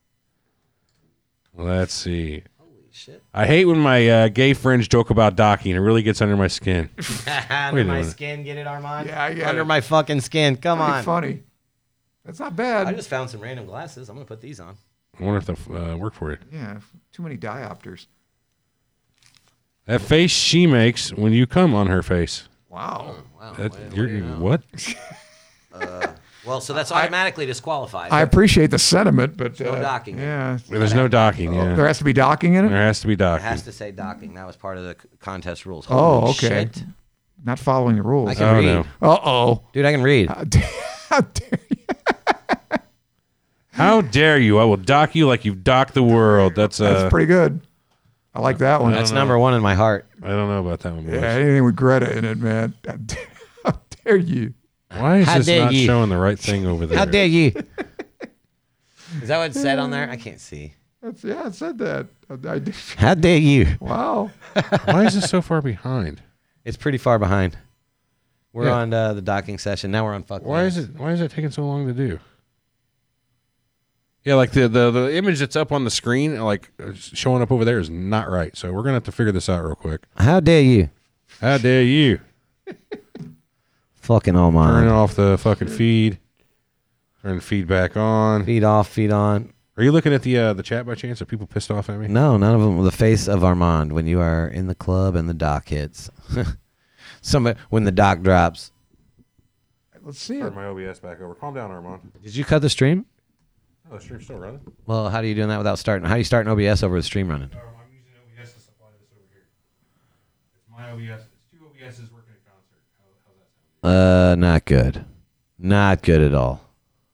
[SPEAKER 4] Let's see. I hate when my uh, gay friends joke about docking. It really gets under my skin.
[SPEAKER 3] Under
[SPEAKER 4] Wait a
[SPEAKER 3] my
[SPEAKER 4] minute.
[SPEAKER 3] skin, get it, Armand?
[SPEAKER 5] Yeah, I get
[SPEAKER 3] Under
[SPEAKER 5] it.
[SPEAKER 3] my fucking skin. Come
[SPEAKER 5] Pretty
[SPEAKER 3] on.
[SPEAKER 5] funny. That's not bad.
[SPEAKER 3] I just found some random glasses. I'm gonna put these on.
[SPEAKER 4] I wonder if they'll uh, work for you.
[SPEAKER 5] Yeah, too many diopters.
[SPEAKER 4] That face she makes when you come on her face.
[SPEAKER 5] Wow.
[SPEAKER 3] Wow.
[SPEAKER 4] That,
[SPEAKER 3] what-
[SPEAKER 4] you're,
[SPEAKER 3] what do you know?
[SPEAKER 4] what?
[SPEAKER 3] Well, so that's automatically disqualified.
[SPEAKER 5] I appreciate the sentiment, but
[SPEAKER 3] No
[SPEAKER 5] uh,
[SPEAKER 3] docking.
[SPEAKER 5] Yeah,
[SPEAKER 4] There's no docking, yeah.
[SPEAKER 5] there has to be docking in it.
[SPEAKER 4] There has to be
[SPEAKER 3] It
[SPEAKER 4] docking.
[SPEAKER 3] has to say docking. That was part of the c- contest rules.
[SPEAKER 5] Oh,
[SPEAKER 3] Holy
[SPEAKER 5] okay.
[SPEAKER 3] shit.
[SPEAKER 5] Not following the rules.
[SPEAKER 3] I can
[SPEAKER 4] Oh,
[SPEAKER 3] read.
[SPEAKER 4] no.
[SPEAKER 5] Uh oh.
[SPEAKER 3] Dude, I can read.
[SPEAKER 5] How dare, how dare you?
[SPEAKER 4] How dare you? I will dock you like you've docked the world. That's uh,
[SPEAKER 5] That's pretty good. I like that one.
[SPEAKER 3] That's number one in my heart.
[SPEAKER 4] I don't know about that one, boys.
[SPEAKER 5] Yeah, anything with Greta in it, man. How dare, how dare you?
[SPEAKER 4] Why is
[SPEAKER 3] How
[SPEAKER 4] this
[SPEAKER 3] dare
[SPEAKER 4] not
[SPEAKER 3] you.
[SPEAKER 4] showing the right thing over there?
[SPEAKER 3] How dare you? Is that what it said on there? I can't see.
[SPEAKER 5] That's, yeah, I said that. I, I did.
[SPEAKER 3] How dare you?
[SPEAKER 5] Wow.
[SPEAKER 4] Why is this so far behind?
[SPEAKER 3] It's pretty far behind. We're
[SPEAKER 4] Yeah.
[SPEAKER 3] on uh, the docking session. Now we're on fuck.
[SPEAKER 4] Why is it? Why is it taking so long to do? Yeah, like the, the the image that's up on the screen, like uh, showing up over there, is not right. So we're gonna have to figure this out real quick.
[SPEAKER 3] How dare you?
[SPEAKER 4] How dare you?
[SPEAKER 3] Fucking
[SPEAKER 4] Turn
[SPEAKER 3] Oman.
[SPEAKER 4] off the fucking feed. Turn the feed back on.
[SPEAKER 3] Feed off, feed on.
[SPEAKER 4] Are you looking at the uh, the chat by chance? Are people pissed off at me?
[SPEAKER 3] No, none of them. The face of Armand when you are in the club and the dock hits. Somebody when the dock drops.
[SPEAKER 5] Let's see
[SPEAKER 4] Turn
[SPEAKER 5] it.
[SPEAKER 4] my O B S back over. Calm down, Armand.
[SPEAKER 3] Did you cut the stream?
[SPEAKER 4] Oh, the stream's still running.
[SPEAKER 3] Well, how do you doing that without starting? How do you start an O B S over the stream running?
[SPEAKER 4] I'm using O B S to supply this over here. It's my O B S. It's two O B Ss working in concert. How, how's that sound?
[SPEAKER 3] Uh, not good. Not good at all.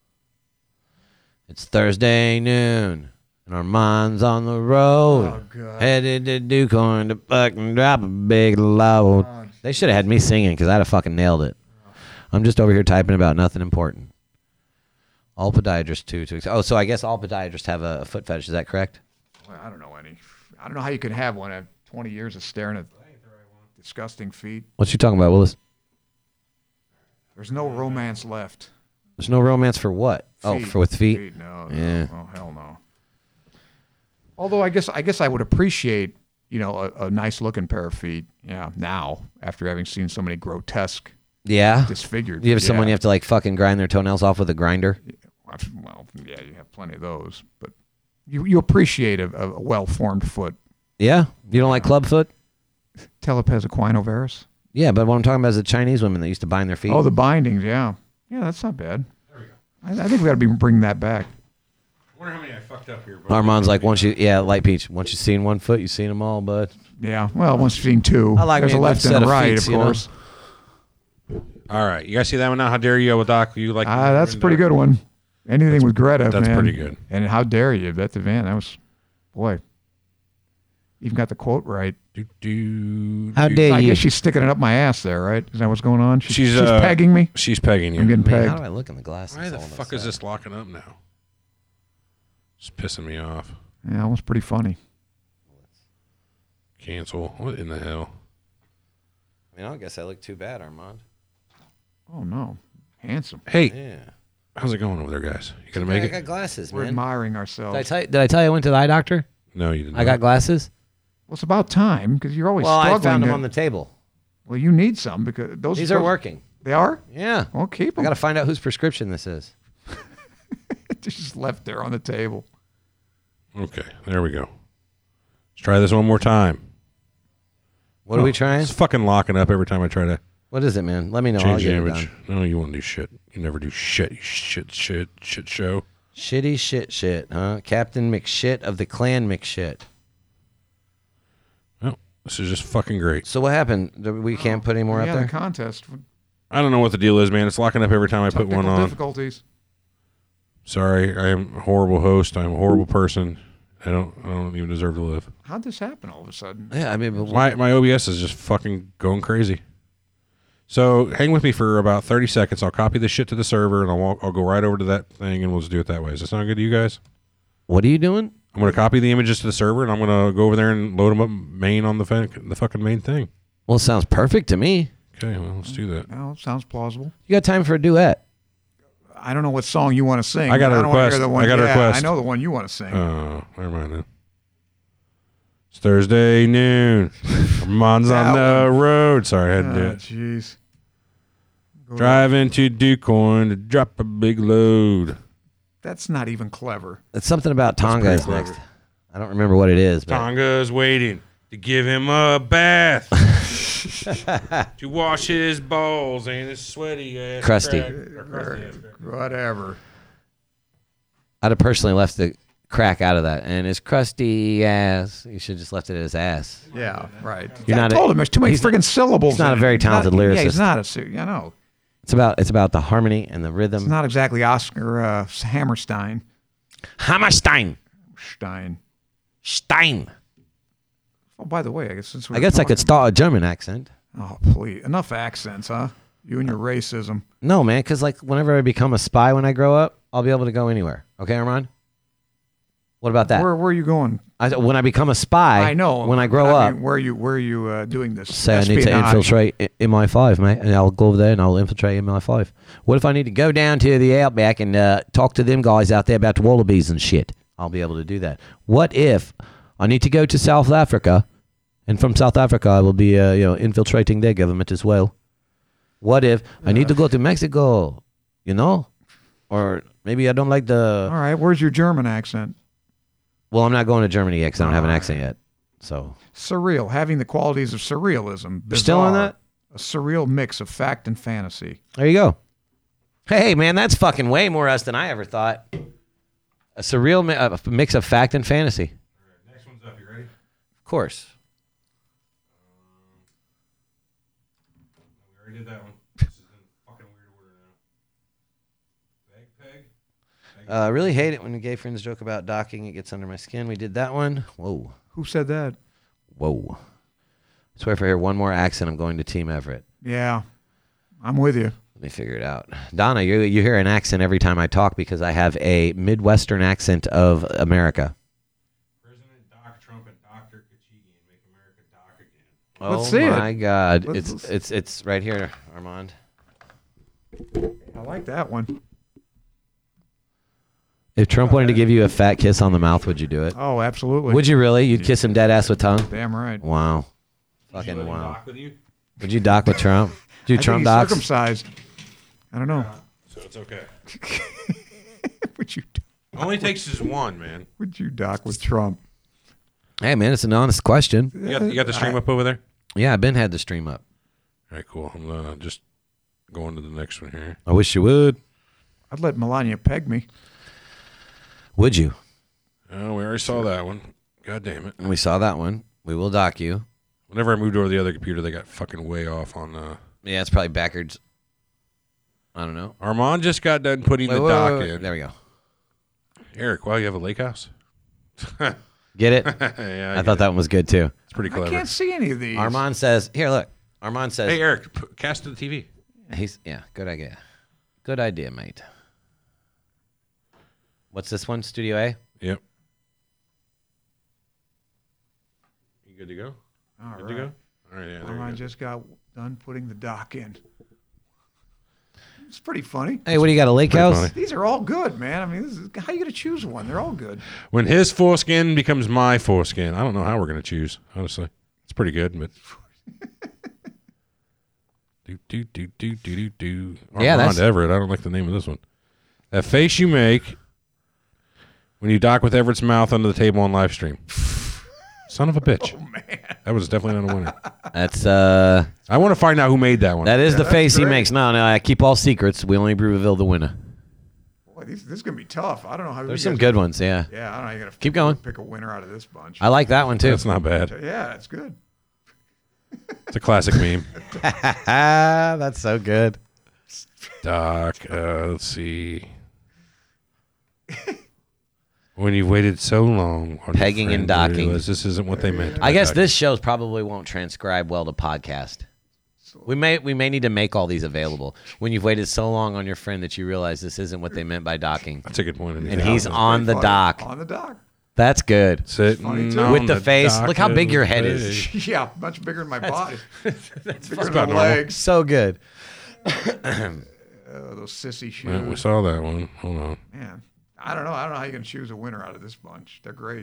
[SPEAKER 3] It's Thursday noon, and Armand's on the road.
[SPEAKER 5] Oh, God.
[SPEAKER 3] Headed to Ducorn to fucking drop a big load.
[SPEAKER 5] Oh,
[SPEAKER 3] They should have had me singing because I'd have fucking nailed it. I'm just over here typing about nothing important. All podiatrists too. To, oh, so I guess all podiatrists have a foot fetish. Is that correct?
[SPEAKER 5] Well, I don't know any. I don't know how you could have one. I have twenty years of staring at disgusting feet.
[SPEAKER 3] What you talking about, Willis?
[SPEAKER 5] There's no romance left.
[SPEAKER 3] There's no romance for what? Oh,
[SPEAKER 5] Feet.
[SPEAKER 3] for with feet?
[SPEAKER 5] No, no.
[SPEAKER 3] Yeah.
[SPEAKER 5] Oh, hell no. Although I guess I guess I would appreciate, you know, a, a nice looking pair of feet. Yeah, now after having seen so many grotesque,
[SPEAKER 3] Yeah.
[SPEAKER 5] disfigured.
[SPEAKER 3] You have someone
[SPEAKER 5] yeah.
[SPEAKER 3] you have to like fucking grind their toenails off with a grinder.
[SPEAKER 5] Well, yeah, you have plenty of those, but you you appreciate a, a well formed foot.
[SPEAKER 3] Yeah. You don't like clubfoot?
[SPEAKER 5] Telepes equinovarus.
[SPEAKER 3] Yeah, but what I'm talking about is the Chinese women that used to bind their feet.
[SPEAKER 5] Oh, the bindings. Yeah, yeah, that's not bad. There we go. I, I think we got to be bringing that back.
[SPEAKER 4] I wonder how many I fucked up here.
[SPEAKER 3] Armand's like, once you, yeah, Light Peach. Once you've seen one foot, you've seen them all, bud.
[SPEAKER 5] Yeah. Well, once you've seen two,
[SPEAKER 3] I like
[SPEAKER 5] there's
[SPEAKER 3] me
[SPEAKER 5] a
[SPEAKER 3] a
[SPEAKER 5] left
[SPEAKER 3] good
[SPEAKER 5] and
[SPEAKER 3] set
[SPEAKER 5] a
[SPEAKER 3] of
[SPEAKER 5] right,
[SPEAKER 3] feets,
[SPEAKER 5] of
[SPEAKER 3] you know?
[SPEAKER 5] course.
[SPEAKER 4] All right, you guys see that one now? How dare you, Doc? You like?
[SPEAKER 5] Ah, that's a pretty good one. Anything
[SPEAKER 4] That's-
[SPEAKER 5] with Greta,
[SPEAKER 4] that's
[SPEAKER 5] man.
[SPEAKER 4] pretty good.
[SPEAKER 5] And how dare you? That's the van. That was, boy. Even got the quote right.
[SPEAKER 4] Do, do,
[SPEAKER 3] How
[SPEAKER 4] do.
[SPEAKER 3] dare
[SPEAKER 5] I
[SPEAKER 3] you?
[SPEAKER 5] guess she's sticking it up my ass there, right? Is that what's going on? She's,
[SPEAKER 4] She's,
[SPEAKER 5] she's
[SPEAKER 4] uh,
[SPEAKER 5] pegging me.
[SPEAKER 4] She's pegging you.
[SPEAKER 5] I'm getting
[SPEAKER 3] Man,
[SPEAKER 5] pegged.
[SPEAKER 3] how do I look in the glasses?
[SPEAKER 4] Why the
[SPEAKER 3] all of a
[SPEAKER 4] fuck is
[SPEAKER 3] sudden?
[SPEAKER 4] this locking up now? It's pissing me off.
[SPEAKER 5] Yeah, that was pretty funny.
[SPEAKER 4] Cancel. What in the hell?
[SPEAKER 3] I mean, I don't guess I look too bad, Armand.
[SPEAKER 5] Oh no, handsome.
[SPEAKER 4] Hey,
[SPEAKER 3] Yeah.
[SPEAKER 4] how's it going over there, guys? You gonna
[SPEAKER 3] I
[SPEAKER 4] make
[SPEAKER 3] I
[SPEAKER 4] it?
[SPEAKER 3] got glasses,
[SPEAKER 5] We're
[SPEAKER 3] man.
[SPEAKER 5] admiring
[SPEAKER 3] Did I,
[SPEAKER 5] ourselves.
[SPEAKER 3] tell you, did I tell you I went to the eye doctor?
[SPEAKER 4] No, you didn't.
[SPEAKER 3] I got glasses.
[SPEAKER 5] Well, it's about time because you're always
[SPEAKER 3] Well, I
[SPEAKER 5] struggling.
[SPEAKER 3] found them
[SPEAKER 5] to-
[SPEAKER 3] on the table.
[SPEAKER 5] well, you need some because those
[SPEAKER 3] These
[SPEAKER 5] those,
[SPEAKER 3] are working.
[SPEAKER 5] They are.
[SPEAKER 3] Yeah.
[SPEAKER 5] Well, keep
[SPEAKER 3] I
[SPEAKER 5] them.
[SPEAKER 3] got to find out whose prescription this is.
[SPEAKER 5] Just left there on the table.
[SPEAKER 4] Okay, there we go. Let's try this one more time.
[SPEAKER 3] What are
[SPEAKER 4] Oh,
[SPEAKER 3] we trying?
[SPEAKER 4] It's fucking locking up every time I try to
[SPEAKER 3] What is it, man? Let me know. I'll
[SPEAKER 4] change
[SPEAKER 3] get
[SPEAKER 4] the
[SPEAKER 3] it
[SPEAKER 4] image.
[SPEAKER 3] done.
[SPEAKER 4] No, you won't do shit. You never do shit. You shit, shit, shit show.
[SPEAKER 3] Shitty shit shit, huh? Captain McShit of the Clan McShit.
[SPEAKER 4] Well, this is just fucking great.
[SPEAKER 3] So what happened? Do We can't put any more
[SPEAKER 5] yeah,
[SPEAKER 3] up there?
[SPEAKER 5] the contest.
[SPEAKER 4] I don't know what the deal is, man. It's locking up every time I put
[SPEAKER 5] Technical
[SPEAKER 4] one on.
[SPEAKER 5] difficulties.
[SPEAKER 4] Sorry, I am a horrible host. I'm a horrible person. I don't. I don't even deserve to live.
[SPEAKER 5] How'd this happen all of a sudden?
[SPEAKER 3] Yeah, I mean, but
[SPEAKER 4] My my O B S is just fucking going crazy. So hang with me for about thirty seconds. I'll copy this shit to the server, and I'll walk, I'll go right over to that thing, and we'll just do it that way. Does that sound good to you guys?
[SPEAKER 3] what are you doing?
[SPEAKER 4] I'm gonna copy the images to the server, and I'm gonna go over there and load them up main on the fa- the fucking main thing.
[SPEAKER 3] Well, it sounds perfect to me.
[SPEAKER 4] Okay, well let's do that.
[SPEAKER 5] Well, sounds plausible.
[SPEAKER 3] You got time for a duet?
[SPEAKER 5] I don't know what song you want to sing.
[SPEAKER 4] I got a
[SPEAKER 5] don't wanna hear
[SPEAKER 4] request.
[SPEAKER 5] The one,
[SPEAKER 4] I got a
[SPEAKER 5] yeah,
[SPEAKER 4] request.
[SPEAKER 5] I know the one you want to sing.
[SPEAKER 4] Oh, never mind then. It's Thursday noon. Armand's on
[SPEAKER 5] That
[SPEAKER 4] the road. Sorry, I had to do
[SPEAKER 5] Ah,
[SPEAKER 4] it.
[SPEAKER 5] jeez. Go
[SPEAKER 4] Driving to Ducorn to drop a big load.
[SPEAKER 5] That's not even clever.
[SPEAKER 3] It's something about Tonga
[SPEAKER 4] pretty
[SPEAKER 3] is
[SPEAKER 4] clever.
[SPEAKER 3] next. I don't remember what it is, but
[SPEAKER 4] Tonga's waiting to give him a bath. To wash his balls and his sweaty ass.
[SPEAKER 3] Crusty.
[SPEAKER 4] crack- or crusty ass crack.
[SPEAKER 5] Whatever.
[SPEAKER 3] I'd have personally left the crack out of that. And his crusty ass. You should have just left it as ass.
[SPEAKER 5] Yeah, right.
[SPEAKER 3] You're
[SPEAKER 5] I
[SPEAKER 3] not a-
[SPEAKER 5] told him there's too many
[SPEAKER 3] he's not-
[SPEAKER 5] friggin' syllables.
[SPEAKER 3] he's not
[SPEAKER 5] in
[SPEAKER 3] a very
[SPEAKER 5] it. He's not-
[SPEAKER 3] talented
[SPEAKER 5] Yeah, he's
[SPEAKER 3] lyricist.
[SPEAKER 5] not a. ser- I know.
[SPEAKER 3] It's about it's about the harmony and the
[SPEAKER 5] It's
[SPEAKER 3] rhythm.
[SPEAKER 5] not exactly Oscar uh, Hammerstein.
[SPEAKER 3] Hammerstein.
[SPEAKER 5] Stein.
[SPEAKER 3] Stein.
[SPEAKER 5] Oh, by the way, I guess since we
[SPEAKER 3] I
[SPEAKER 5] were
[SPEAKER 3] guess I could
[SPEAKER 5] talking-
[SPEAKER 3] start a German accent.
[SPEAKER 5] Oh, please. Enough accents, huh? You and your racism.
[SPEAKER 3] No, man, because like whenever I become a spy when I grow up, I'll be able to go anywhere. Okay, Armand? What about that?
[SPEAKER 5] Where, where are you going?
[SPEAKER 3] I, when I become a spy,
[SPEAKER 5] I know.
[SPEAKER 3] when I grow
[SPEAKER 5] but
[SPEAKER 3] up,
[SPEAKER 5] mean, where are you? Where are you uh, doing this?
[SPEAKER 3] say I need to
[SPEAKER 5] espionage?
[SPEAKER 3] infiltrate I- M I five, mate, and I'll go over there and I'll infiltrate M I five. What if I need to go down to the outback and uh, talk to them guys out there about the wallabies and shit? I'll be able to do that. What if I need to go to South Africa, and from South Africa I will be, uh, you know, infiltrating their government as well? What if I need to go to Mexico, you know, or Maybe I don't like the.
[SPEAKER 5] All right, where's your German accent?
[SPEAKER 3] Well, I'm not going to Germany yet because I don't have an accent yet. So
[SPEAKER 5] surreal, having the qualities of surrealism.
[SPEAKER 3] You're still on that?
[SPEAKER 5] A surreal mix of fact and fantasy.
[SPEAKER 3] There you go. Hey, man, that's fucking way more us than I ever thought. A surreal mi- a mix of fact and fantasy.
[SPEAKER 4] All right, next one's up. You ready?
[SPEAKER 3] Of course.
[SPEAKER 4] Um, we already did that one. This is in fucking weird order now. Peg, peg. peg.
[SPEAKER 3] I uh, really hate it when the gay friends joke about docking. It gets under my skin. We did that one. Whoa.
[SPEAKER 5] Who said that?
[SPEAKER 3] Whoa. I swear if I hear one more accent, I'm going to Team Everett.
[SPEAKER 5] Yeah, I'm with you.
[SPEAKER 3] Let me figure it out. Donna, you you hear an accent every time I talk because I have a Midwestern accent of America.
[SPEAKER 4] President Doc Trump and Doctor Kachighian make America Doc again.
[SPEAKER 3] Oh
[SPEAKER 5] Let's see it.
[SPEAKER 3] my God!
[SPEAKER 5] Let's-
[SPEAKER 3] it's
[SPEAKER 5] let's-
[SPEAKER 3] it's it's right here, Armand.
[SPEAKER 5] I like that one.
[SPEAKER 3] If Trump wanted to give you a fat kiss on the mouth, would you do it?
[SPEAKER 5] Oh, absolutely.
[SPEAKER 3] Would you really? You'd kiss him dead ass with tongue?
[SPEAKER 5] Damn right.
[SPEAKER 3] Wow.
[SPEAKER 4] Did you
[SPEAKER 3] Fucking
[SPEAKER 4] let him
[SPEAKER 3] wow.
[SPEAKER 4] dock with you?
[SPEAKER 3] Would you dock with Trump? Do you
[SPEAKER 5] I
[SPEAKER 3] Trump
[SPEAKER 5] think he's
[SPEAKER 3] docs?
[SPEAKER 5] circumcised. I don't know.
[SPEAKER 4] So it's okay.
[SPEAKER 5] Would you?
[SPEAKER 4] Only takes is one, man.
[SPEAKER 5] Would you dock with Trump?
[SPEAKER 3] Hey man, it's an honest question.
[SPEAKER 4] You got, you got the stream up over there?
[SPEAKER 3] Yeah, Ben had the stream up.
[SPEAKER 4] All right, cool. I'm uh, just going to the next one here.
[SPEAKER 3] I wish you would.
[SPEAKER 5] I'd let Melania peg me.
[SPEAKER 3] Would you?
[SPEAKER 4] Oh, we already saw that one. God damn it.
[SPEAKER 3] We saw that one. We will dock you.
[SPEAKER 4] Whenever I moved over to the other computer, they got fucking way off on uh
[SPEAKER 3] Yeah, it's probably backwards. I don't know.
[SPEAKER 4] Armand just got done putting
[SPEAKER 3] Wait,
[SPEAKER 4] the
[SPEAKER 3] wait,
[SPEAKER 4] dock
[SPEAKER 3] wait, wait.
[SPEAKER 4] in.
[SPEAKER 3] There we go.
[SPEAKER 4] Eric, wow, you have a lake house?
[SPEAKER 3] Get it?
[SPEAKER 4] Yeah,
[SPEAKER 3] I,
[SPEAKER 4] I
[SPEAKER 3] thought
[SPEAKER 4] get
[SPEAKER 3] that
[SPEAKER 4] it.
[SPEAKER 3] one was good too.
[SPEAKER 4] It's pretty
[SPEAKER 5] I
[SPEAKER 4] clever.
[SPEAKER 5] can't see any of these.
[SPEAKER 3] Armand says, "Here, look." Armand says,
[SPEAKER 4] Hey, Eric, p- cast to the T V.
[SPEAKER 3] "He's yeah, good idea. Good idea, mate." What's this one? Studio A?
[SPEAKER 4] Yep. You good to go?
[SPEAKER 5] All
[SPEAKER 4] Good
[SPEAKER 5] right.
[SPEAKER 4] to go? All right, yeah, there we
[SPEAKER 5] Armand
[SPEAKER 4] go.
[SPEAKER 5] just got done putting the dock in. It's pretty funny.
[SPEAKER 3] Hey, what do you got? A lake
[SPEAKER 4] Pretty
[SPEAKER 3] house?
[SPEAKER 4] funny.
[SPEAKER 5] These are all good, man. I mean, this is, how you going to choose one? They're all good.
[SPEAKER 4] When his foreskin becomes my foreskin, I don't know how we're going to choose, honestly. It's pretty good, but... do, do, do, do, do, do, do.
[SPEAKER 3] Yeah,
[SPEAKER 4] Armand
[SPEAKER 3] that's-
[SPEAKER 4] Everett. I don't like the name of this one. That face you make when you dock with Everett's mouth under the table on live stream. Son of a bitch.
[SPEAKER 5] Oh, man.
[SPEAKER 4] That was definitely not a winner.
[SPEAKER 3] That's uh,
[SPEAKER 4] I want to find out who made that one.
[SPEAKER 3] that is
[SPEAKER 5] Yeah,
[SPEAKER 3] the
[SPEAKER 5] that's
[SPEAKER 3] face he
[SPEAKER 5] great.
[SPEAKER 3] makes. No, no, I keep all secrets. We only reveal the winner.
[SPEAKER 5] Boy, these, this is going to be tough. I don't know how
[SPEAKER 3] There's
[SPEAKER 5] you
[SPEAKER 3] some
[SPEAKER 5] guys-
[SPEAKER 3] good ones. Yeah,
[SPEAKER 5] Yeah, I don't know how you're going to
[SPEAKER 3] Keep going.
[SPEAKER 5] pick a winner out of this bunch.
[SPEAKER 3] I like that one too.
[SPEAKER 4] That's not bad.
[SPEAKER 5] Yeah, it's good.
[SPEAKER 4] It's a classic meme.
[SPEAKER 3] That's so good.
[SPEAKER 4] Doc, uh, let's see. When you've waited so long, on your
[SPEAKER 3] Pegging and
[SPEAKER 4] friend, you
[SPEAKER 3] docking.
[SPEAKER 4] realize this isn't what they meant.
[SPEAKER 3] I
[SPEAKER 4] by
[SPEAKER 3] guess
[SPEAKER 4] docking.
[SPEAKER 3] this shows probably won't transcribe well to podcast. We may we may need to make all these available. When you've waited so long on your friend that you realize this isn't what they meant by docking,
[SPEAKER 4] That's a good point.
[SPEAKER 3] and he's
[SPEAKER 5] That's
[SPEAKER 3] on the
[SPEAKER 5] pretty
[SPEAKER 3] dock.
[SPEAKER 5] funny. On the dock.
[SPEAKER 3] That's good.
[SPEAKER 4] Sitting
[SPEAKER 5] funny, too.
[SPEAKER 4] on
[SPEAKER 3] With the face.
[SPEAKER 4] dock
[SPEAKER 3] Look how
[SPEAKER 4] of
[SPEAKER 3] big your
[SPEAKER 4] the
[SPEAKER 3] head
[SPEAKER 4] bay.
[SPEAKER 3] is.
[SPEAKER 5] Yeah, much bigger than my body.
[SPEAKER 3] That's
[SPEAKER 5] Bigger than
[SPEAKER 4] about
[SPEAKER 5] my
[SPEAKER 4] normal.
[SPEAKER 5] legs.
[SPEAKER 3] so good.
[SPEAKER 5] Uh, those sissy shoes.
[SPEAKER 4] Well, we saw that one. Hold on.
[SPEAKER 5] Man, I don't know. I don't know how you can choose a winner out of this bunch. They're great.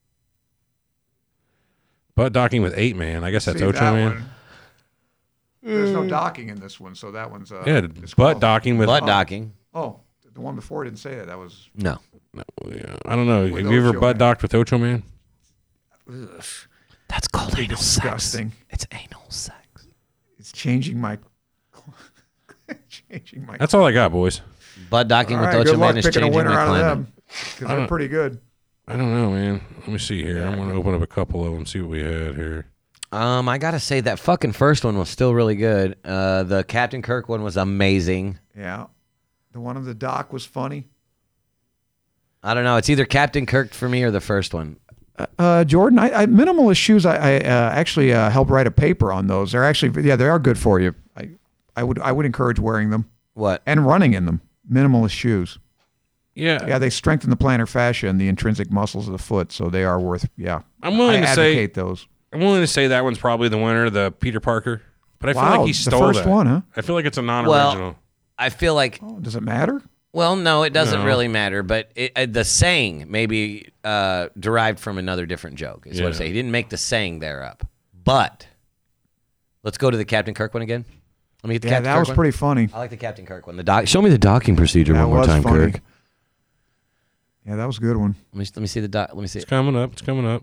[SPEAKER 4] Butt docking with eight man. I guess that's
[SPEAKER 5] See,
[SPEAKER 4] Ocho
[SPEAKER 5] that
[SPEAKER 4] Man.
[SPEAKER 5] one- There's no docking in this one, so that one's uh,
[SPEAKER 4] Yeah,
[SPEAKER 5] disqualified.
[SPEAKER 4] butt docking with.
[SPEAKER 3] Butt docking.
[SPEAKER 5] Oh, the one before didn't say it. That was
[SPEAKER 3] No.
[SPEAKER 4] No, yeah, I don't know.
[SPEAKER 5] With
[SPEAKER 4] Have you ever
[SPEAKER 5] Ocho
[SPEAKER 4] butt
[SPEAKER 5] Man.
[SPEAKER 4] docked with Ocho Man?
[SPEAKER 5] ugh,
[SPEAKER 3] That's called
[SPEAKER 5] pretty
[SPEAKER 3] anal
[SPEAKER 5] disgusting.
[SPEAKER 3] sex. It's anal sex.
[SPEAKER 5] It's changing my. changing my.
[SPEAKER 4] That's all I got, boys.
[SPEAKER 3] Butt docking
[SPEAKER 5] All
[SPEAKER 3] with
[SPEAKER 5] right,
[SPEAKER 3] Ocho
[SPEAKER 5] good luck
[SPEAKER 3] Man is
[SPEAKER 5] picking a
[SPEAKER 3] changing
[SPEAKER 5] winner
[SPEAKER 3] my
[SPEAKER 5] out of
[SPEAKER 3] climate.
[SPEAKER 5] them because they're pretty good.
[SPEAKER 4] I don't know, man. Let me see here. I'm going to open up a couple of them, see what we had here.
[SPEAKER 3] Um, I gotta say that fucking first one was still really good. Uh, the Captain Kirk one was amazing.
[SPEAKER 5] Yeah, the one on the dock was funny.
[SPEAKER 3] I don't know. It's either Captain Kirk for me or the first one.
[SPEAKER 5] Uh, Jordan, I, I minimalist shoes. I, I uh, actually uh, helped write a paper on those. They're actually, yeah, they are good for you. I, I would, I would encourage wearing them
[SPEAKER 3] What?
[SPEAKER 5] and running in them. Minimalist shoes.
[SPEAKER 4] Yeah.
[SPEAKER 5] Yeah, they strengthen the plantar fascia and the intrinsic muscles of the foot, so they are worth. Yeah,
[SPEAKER 4] I'm willing
[SPEAKER 5] I
[SPEAKER 4] to say
[SPEAKER 5] advocate those.
[SPEAKER 4] I'm willing to say that one's probably the winner, the Peter Parker. But I feel
[SPEAKER 5] Wow,
[SPEAKER 4] like he
[SPEAKER 5] the
[SPEAKER 4] stole
[SPEAKER 5] first
[SPEAKER 4] that.
[SPEAKER 5] one, huh?
[SPEAKER 4] I feel like it's a non-original.
[SPEAKER 3] Well, I feel like.
[SPEAKER 5] Oh, does it matter?
[SPEAKER 3] Well, no, it doesn't
[SPEAKER 4] No.
[SPEAKER 3] really matter. But it, uh, the saying may be uh, derived from another different joke. Is what I
[SPEAKER 4] Yeah.
[SPEAKER 3] say. He didn't make the saying there up. But let's go to the Captain Kirk one again. Let me get the
[SPEAKER 5] Yeah,
[SPEAKER 3] Captain
[SPEAKER 5] that
[SPEAKER 3] Kirk
[SPEAKER 5] was
[SPEAKER 3] one.
[SPEAKER 5] pretty funny.
[SPEAKER 3] I like the Captain Kirk one. The doc. Show me the docking procedure
[SPEAKER 5] That
[SPEAKER 3] one more
[SPEAKER 5] was
[SPEAKER 3] time,
[SPEAKER 5] funny.
[SPEAKER 3] Kirk.
[SPEAKER 5] Yeah, that was a good one.
[SPEAKER 3] Let me let me see the dot. Let me see.
[SPEAKER 4] It's coming up. It's coming up.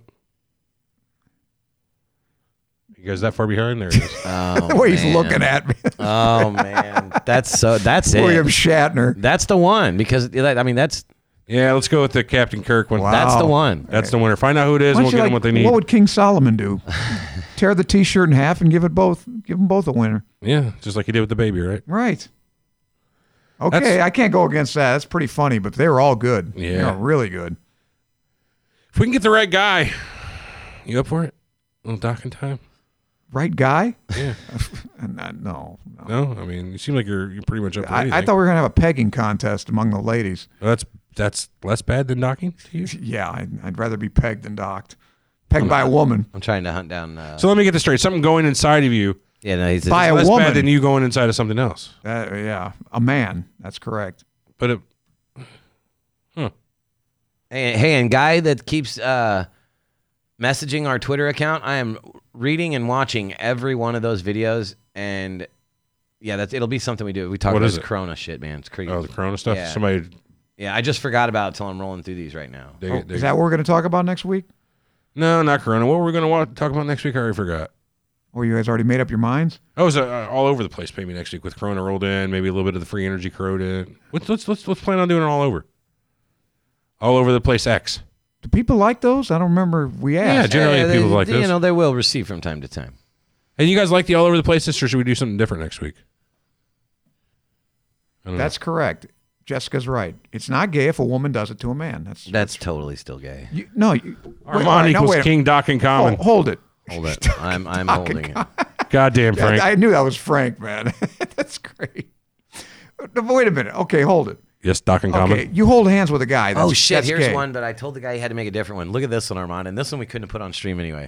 [SPEAKER 4] You guys that far behind? There it is.
[SPEAKER 3] Oh,
[SPEAKER 5] Well, he's
[SPEAKER 3] man.
[SPEAKER 5] looking at me.
[SPEAKER 3] Oh man, that's so. That's it.
[SPEAKER 5] William Shatner.
[SPEAKER 3] That's the one because I mean that's
[SPEAKER 4] Yeah, let's go with the Captain Kirk one.
[SPEAKER 5] Wow.
[SPEAKER 3] that's the one.
[SPEAKER 4] That's the winner. Find out who it is,
[SPEAKER 5] Why
[SPEAKER 4] and we'll
[SPEAKER 5] don't you
[SPEAKER 4] get
[SPEAKER 5] like-
[SPEAKER 4] them what they need.
[SPEAKER 5] What would King Solomon do? Tear the T-shirt in half and give it both. Give them both a winner.
[SPEAKER 4] Yeah, just like he did with the baby, right?
[SPEAKER 5] Right. Okay,
[SPEAKER 4] That's-
[SPEAKER 5] I can't go against that. That's pretty funny, but they were all good.
[SPEAKER 4] Yeah.
[SPEAKER 5] They were really good.
[SPEAKER 4] If we can get the right guy, you up for it? A little docking time?
[SPEAKER 5] Right guy?
[SPEAKER 4] Yeah.
[SPEAKER 5] Uh, no, no.
[SPEAKER 4] No, I mean, you seem like you're you're pretty much up for
[SPEAKER 5] I,
[SPEAKER 4] anything.
[SPEAKER 5] I thought we were gonna have a pegging contest among the ladies.
[SPEAKER 4] Well, that's that's less bad than docking to you.
[SPEAKER 5] Yeah, I'd, I'd rather be pegged than docked. Pegged by a woman.
[SPEAKER 3] I'm trying to hunt down. Uh,
[SPEAKER 4] So let me get this straight. Something going inside of you
[SPEAKER 3] yeah, no, he's
[SPEAKER 5] By
[SPEAKER 4] is
[SPEAKER 5] a
[SPEAKER 4] less
[SPEAKER 5] woman.
[SPEAKER 4] bad than you going inside of something else.
[SPEAKER 5] Uh, yeah, a man. That's correct.
[SPEAKER 4] But it,
[SPEAKER 3] Hey, hey, and guy that keeps uh, messaging our Twitter account, I am reading and watching every one of those videos, and yeah, that's it'll be something we do. We talk
[SPEAKER 4] What
[SPEAKER 3] about
[SPEAKER 4] is
[SPEAKER 3] this
[SPEAKER 4] it?
[SPEAKER 3] Corona shit, man. It's crazy.
[SPEAKER 4] oh, the Corona stuff.
[SPEAKER 3] Yeah.
[SPEAKER 4] Somebody
[SPEAKER 3] Yeah, I just forgot about it until I'm rolling through these right now.
[SPEAKER 4] dig
[SPEAKER 5] Oh,
[SPEAKER 4] it. Dig
[SPEAKER 5] is
[SPEAKER 4] it.
[SPEAKER 5] that what we're gonna talk about next week?
[SPEAKER 4] No, not Corona. What were we going to want talk about next week? I already forgot.
[SPEAKER 5] Or you guys already made up your minds?
[SPEAKER 4] I was uh, all over the place maybe next week with Corona rolled in, maybe a little bit of the free energy corroded. Let's let's let's let's plan on doing it all over. All over the place X.
[SPEAKER 5] Do people like those? I don't remember. We
[SPEAKER 4] Yeah,
[SPEAKER 5] asked.
[SPEAKER 4] generally
[SPEAKER 3] Yeah,
[SPEAKER 4] people
[SPEAKER 3] they,
[SPEAKER 4] like
[SPEAKER 3] you
[SPEAKER 4] this.
[SPEAKER 3] know, they will receive from time to time.
[SPEAKER 4] And you guys like the all over the place, or should we do something different next week? I don't know.
[SPEAKER 5] That's correct. Jessica's right. It's not gay if a woman does it to a man. That's
[SPEAKER 3] That's totally still gay.
[SPEAKER 5] you, no. You, wait, all
[SPEAKER 4] Armand
[SPEAKER 5] right, now
[SPEAKER 4] equals
[SPEAKER 5] wait a-
[SPEAKER 4] King Doc and Common.
[SPEAKER 5] Hold, hold it.
[SPEAKER 3] Hold it. I'm I'm holding it.
[SPEAKER 4] Goddamn, Frank.
[SPEAKER 5] I, I knew that was Frank, man. That's great. No, but wait a minute. Okay, hold it.
[SPEAKER 4] yes, Doc and Common.
[SPEAKER 5] Okay, you hold hands with a guy. That's,
[SPEAKER 3] Oh shit!
[SPEAKER 5] that's
[SPEAKER 3] Here's
[SPEAKER 5] gay.
[SPEAKER 3] one, but I told the guy he had to make a different one. Look at this one, Armand, and this one we couldn't have put on stream anyway.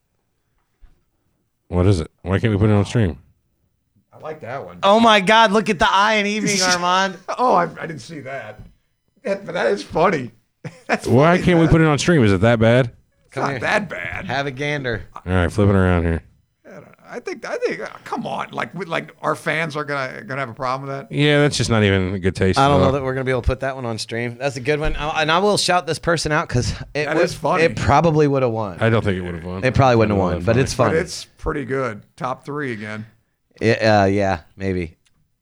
[SPEAKER 4] What is it? Why can't we put it on stream?
[SPEAKER 5] I like that one.
[SPEAKER 3] Oh my God! Look at the eye and evening, Armand.
[SPEAKER 5] Oh, I, I didn't see that. That- But that is funny. That's
[SPEAKER 4] Why
[SPEAKER 5] funny,
[SPEAKER 4] can't we
[SPEAKER 5] man.
[SPEAKER 4] put it on stream? Is it that bad?
[SPEAKER 5] It's not that bad.
[SPEAKER 3] Have a gander.
[SPEAKER 4] All right, flip it around here.
[SPEAKER 5] I think. I think. uh, come on, like, with, like our fans are gonna gonna have a problem with that.
[SPEAKER 4] Yeah, that's just not even a good taste.
[SPEAKER 3] I don't
[SPEAKER 4] at
[SPEAKER 3] know
[SPEAKER 4] all.
[SPEAKER 3] that we're gonna be able to put that one on stream. That's a good one, I- and I will shout this person out because it
[SPEAKER 5] That
[SPEAKER 3] would-
[SPEAKER 5] is funny.
[SPEAKER 3] It probably would have won.
[SPEAKER 4] I don't think it would have won.
[SPEAKER 3] It probably wouldn't have
[SPEAKER 4] I don't
[SPEAKER 3] won,
[SPEAKER 4] know
[SPEAKER 3] but
[SPEAKER 4] that
[SPEAKER 3] it's
[SPEAKER 4] funny.
[SPEAKER 3] fun.
[SPEAKER 5] But it's pretty good. Top three again.
[SPEAKER 3] It, uh, yeah, maybe.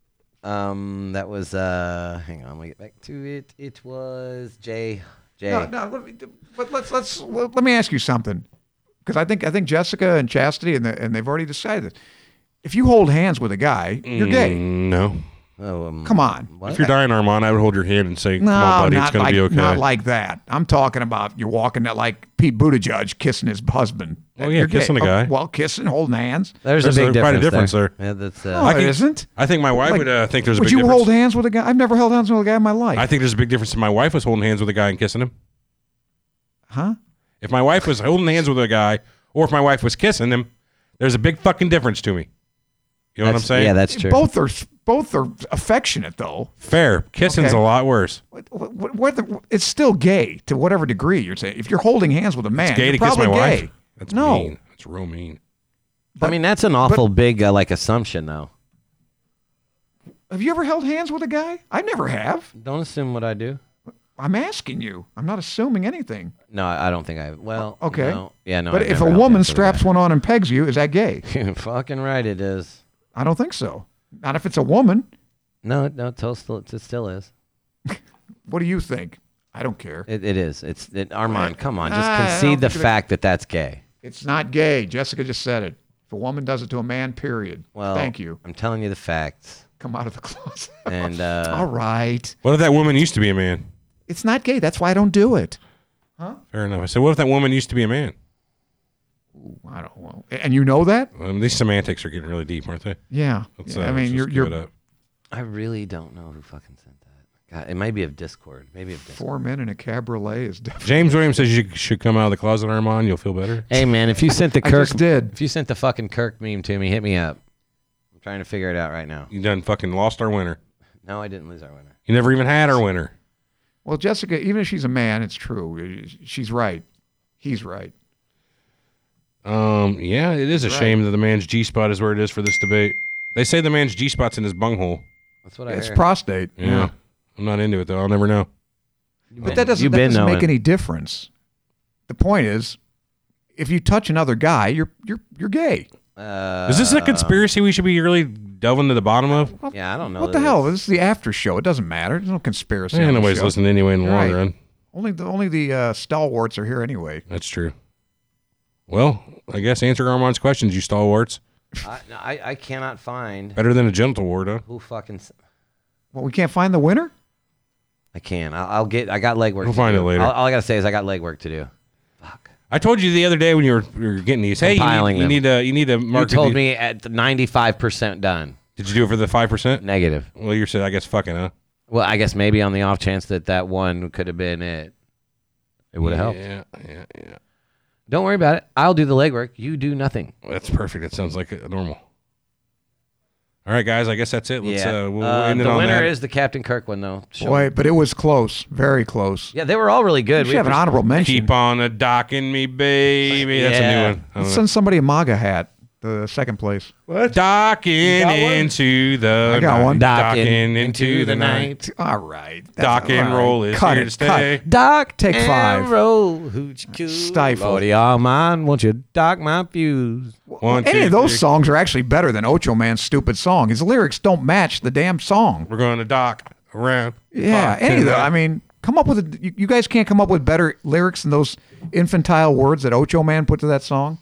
[SPEAKER 3] Um, that was uh. Hang on, let me get back to it. It was Jay. Jay.
[SPEAKER 5] No, no. Let me, but let's let's let, let me ask you something, because I think I think Jessica and Chastity and the, and they've already decided. If you hold hands with a guy, you're gay.
[SPEAKER 4] Mm, no.
[SPEAKER 3] Oh, um,
[SPEAKER 5] Come on.
[SPEAKER 3] what?
[SPEAKER 4] If you're dying, Armand, I would hold your hand and say, "Come
[SPEAKER 5] No,
[SPEAKER 4] on, buddy,
[SPEAKER 5] not
[SPEAKER 4] it's gonna
[SPEAKER 5] like
[SPEAKER 4] be okay."
[SPEAKER 5] not like that. I'm talking about you're walking at like Pete Buttigieg kissing his husband.
[SPEAKER 4] Oh, yeah,
[SPEAKER 5] You're gay.
[SPEAKER 4] kissing a
[SPEAKER 5] Oh,
[SPEAKER 4] guy.
[SPEAKER 5] well, kissing, holding hands.
[SPEAKER 3] There's,
[SPEAKER 4] There's
[SPEAKER 3] a big
[SPEAKER 4] a- quite a
[SPEAKER 3] difference.
[SPEAKER 4] difference
[SPEAKER 3] there. Yeah, that's. Uh,
[SPEAKER 5] No,
[SPEAKER 4] I
[SPEAKER 5] it
[SPEAKER 4] can-
[SPEAKER 5] isn't.
[SPEAKER 4] I think my wife
[SPEAKER 5] Like,
[SPEAKER 4] would uh, think there's a
[SPEAKER 5] Would
[SPEAKER 4] big
[SPEAKER 5] you
[SPEAKER 4] difference.
[SPEAKER 5] hold hands with a guy? I've never held hands with a guy in my life.
[SPEAKER 4] I think there's a big difference if my wife was holding hands with a guy and kissing him.
[SPEAKER 5] huh?
[SPEAKER 4] If my wife was holding hands with a guy, or if my wife was kissing him, there's a big fucking difference to me. You know what I'm
[SPEAKER 3] that's-
[SPEAKER 4] saying?
[SPEAKER 3] Yeah, that's true.
[SPEAKER 5] Both are both are affectionate though.
[SPEAKER 4] Fair. Kissing's
[SPEAKER 5] Okay.
[SPEAKER 4] a lot worse.
[SPEAKER 5] What, what, what the, it's still gay to whatever degree you're saying. If you're holding hands with a man,
[SPEAKER 4] It's gay
[SPEAKER 5] you're
[SPEAKER 4] to kiss
[SPEAKER 5] probably
[SPEAKER 4] my
[SPEAKER 5] gay.
[SPEAKER 4] wife. That's
[SPEAKER 5] no.
[SPEAKER 4] mean. That's real mean.
[SPEAKER 3] I mean, that's an awful big uh, like assumption, though.
[SPEAKER 5] Have you ever held hands with a guy? I never have.
[SPEAKER 3] Don't assume what I do.
[SPEAKER 5] I'm asking you. I'm not assuming anything.
[SPEAKER 3] No, I I don't think I. Well,
[SPEAKER 5] Okay.
[SPEAKER 3] no. Yeah, no.
[SPEAKER 5] but
[SPEAKER 3] I've
[SPEAKER 5] if a
[SPEAKER 3] never held
[SPEAKER 5] woman
[SPEAKER 3] hands with a
[SPEAKER 5] straps
[SPEAKER 3] guy.
[SPEAKER 5] one on and pegs you, is that gay?
[SPEAKER 3] You're fucking right, it is.
[SPEAKER 5] I don't think so. Not if it's a woman.
[SPEAKER 3] No, no, it still, it still is.
[SPEAKER 5] What do you think? I don't care.
[SPEAKER 3] It, it is. It's it, Armand. Come on, just
[SPEAKER 5] Ah, I don't
[SPEAKER 3] concede the
[SPEAKER 5] think it-
[SPEAKER 3] fact that that's gay.
[SPEAKER 5] It's not gay. Jessica just said it. If a woman does it to a man, period.
[SPEAKER 3] Well,
[SPEAKER 5] Thank you.
[SPEAKER 3] I'm telling you the facts.
[SPEAKER 5] Come out of the closet.
[SPEAKER 3] And uh,
[SPEAKER 5] All right.
[SPEAKER 4] What if that woman used to be a man?
[SPEAKER 5] It's not gay. That's why I don't do it.
[SPEAKER 4] Fair enough. I said, what if that woman used to be a man?
[SPEAKER 5] I don't know. And you know that?
[SPEAKER 4] Um, these semantics are getting really deep, aren't they?
[SPEAKER 5] Yeah.
[SPEAKER 4] Let's,
[SPEAKER 5] Yeah,
[SPEAKER 4] uh,
[SPEAKER 5] I mean,
[SPEAKER 4] let's
[SPEAKER 5] you're
[SPEAKER 4] just
[SPEAKER 5] you're
[SPEAKER 4] give it up.
[SPEAKER 3] I really don't know who fucking sent that. God, it might be of Discord. Maybe of Discord.
[SPEAKER 5] four men in a cabriolet is definitely.
[SPEAKER 4] James Williams says you should come out of the closet, Armand. You'll feel better.
[SPEAKER 3] Hey man, if you sent the
[SPEAKER 5] I
[SPEAKER 3] Kirk,
[SPEAKER 5] just did.
[SPEAKER 3] if you sent the fucking Kirk meme to me, hit me up. I'm trying to figure it out right now.
[SPEAKER 4] You done fucking lost our winner.
[SPEAKER 3] No, I didn't lose our winner.
[SPEAKER 4] You never even had our winner.
[SPEAKER 5] Well, Jessica, even if she's a man, it's true. She's right. He's right.
[SPEAKER 4] Um, yeah, it is a
[SPEAKER 5] Right.
[SPEAKER 4] shame that the man's G spot is where it is for this debate. They say the man's G spot's in his bunghole.
[SPEAKER 3] That's what I
[SPEAKER 5] It's
[SPEAKER 3] heard.
[SPEAKER 5] prostate.
[SPEAKER 4] Yeah. I'm not into it though. I'll never know.
[SPEAKER 5] But that doesn't,
[SPEAKER 3] You've
[SPEAKER 5] that
[SPEAKER 3] been
[SPEAKER 5] doesn't make
[SPEAKER 3] knowing.
[SPEAKER 5] any difference. The point is, if you touch another guy, you're you're you're gay.
[SPEAKER 3] Uh,
[SPEAKER 4] Is this a conspiracy we should be really delving to the bottom of?
[SPEAKER 3] Yeah, I don't know.
[SPEAKER 5] What the
[SPEAKER 3] this.
[SPEAKER 5] hell? This is the after show. It doesn't matter. There's no conspiracy.
[SPEAKER 4] Yeah,
[SPEAKER 5] on the
[SPEAKER 4] nobody's
[SPEAKER 5] show.
[SPEAKER 4] listening anyway in the
[SPEAKER 5] You're
[SPEAKER 4] long
[SPEAKER 5] right.
[SPEAKER 4] run.
[SPEAKER 5] Only the only the uh, stalwarts are here anyway.
[SPEAKER 4] That's true. Well, I guess answer Armand's questions, you stalwarts.
[SPEAKER 3] I, no, I, I cannot find
[SPEAKER 4] Better than a gentle ward, huh?
[SPEAKER 3] who fucking. s-
[SPEAKER 5] Well, we can't find the winner.
[SPEAKER 3] I can. I'll, I'll get. I got legwork.
[SPEAKER 4] We'll
[SPEAKER 3] to
[SPEAKER 4] find
[SPEAKER 3] do.
[SPEAKER 4] it later.
[SPEAKER 3] All, all I gotta say is I got legwork to do.
[SPEAKER 4] I told you the other day when you were, you were getting these. Hey, you
[SPEAKER 3] Compiling
[SPEAKER 4] need, you
[SPEAKER 3] them.
[SPEAKER 4] need to you need to
[SPEAKER 3] You
[SPEAKER 4] mark.
[SPEAKER 3] told
[SPEAKER 4] the,
[SPEAKER 3] me at ninety-five percent done.
[SPEAKER 4] Did you do it for the five percent?
[SPEAKER 3] Negative.
[SPEAKER 4] Well, you said I guess fucking huh.
[SPEAKER 3] Well, I guess maybe on the off chance that that one could have been it. It would have helped.
[SPEAKER 4] Yeah, yeah, yeah.
[SPEAKER 3] Don't worry about it. I'll do the legwork. You do nothing.
[SPEAKER 4] That's perfect. That sounds like a normal. All right, guys. I guess that's it. Let's
[SPEAKER 3] yeah.
[SPEAKER 4] uh, we'll
[SPEAKER 3] Uh,
[SPEAKER 4] end it
[SPEAKER 3] the
[SPEAKER 4] on
[SPEAKER 3] winner
[SPEAKER 4] that.
[SPEAKER 3] is the Captain Kirk one, though. Show
[SPEAKER 5] Boy, but it was close, very close.
[SPEAKER 3] Yeah, they were all really good.
[SPEAKER 5] We should have an honorable mention.
[SPEAKER 4] Keep on a docking me, baby. That's a
[SPEAKER 3] Yeah.
[SPEAKER 4] new one. I don't
[SPEAKER 5] Let's
[SPEAKER 4] know.
[SPEAKER 5] send somebody a MAGA hat. The second place.
[SPEAKER 4] What? Docking
[SPEAKER 3] got one?
[SPEAKER 4] into the
[SPEAKER 5] I got
[SPEAKER 4] night.
[SPEAKER 5] one.
[SPEAKER 4] Docking,
[SPEAKER 3] Docking
[SPEAKER 4] into the night.
[SPEAKER 5] All right. That's
[SPEAKER 4] Dock and
[SPEAKER 5] all right.
[SPEAKER 4] roll is
[SPEAKER 5] cut
[SPEAKER 4] here
[SPEAKER 5] it,
[SPEAKER 4] to stay.
[SPEAKER 5] Cut. Doc, take
[SPEAKER 3] and
[SPEAKER 5] five.
[SPEAKER 3] roll, hoochie coo.
[SPEAKER 5] Stifle.
[SPEAKER 3] Lordy, all mine, won't you dock my fuse?
[SPEAKER 4] One,
[SPEAKER 5] Any
[SPEAKER 4] two,
[SPEAKER 5] of those
[SPEAKER 4] three.
[SPEAKER 5] songs are actually better than Ocho Man's stupid song. His lyrics don't match the damn song.
[SPEAKER 4] We're going to dock around.
[SPEAKER 5] Yeah,
[SPEAKER 4] Fuck,
[SPEAKER 5] any of them.
[SPEAKER 4] tonight.
[SPEAKER 5] I mean, come up with a, you, you guys can't come up with better lyrics than those infantile words that Ocho Man put to that song.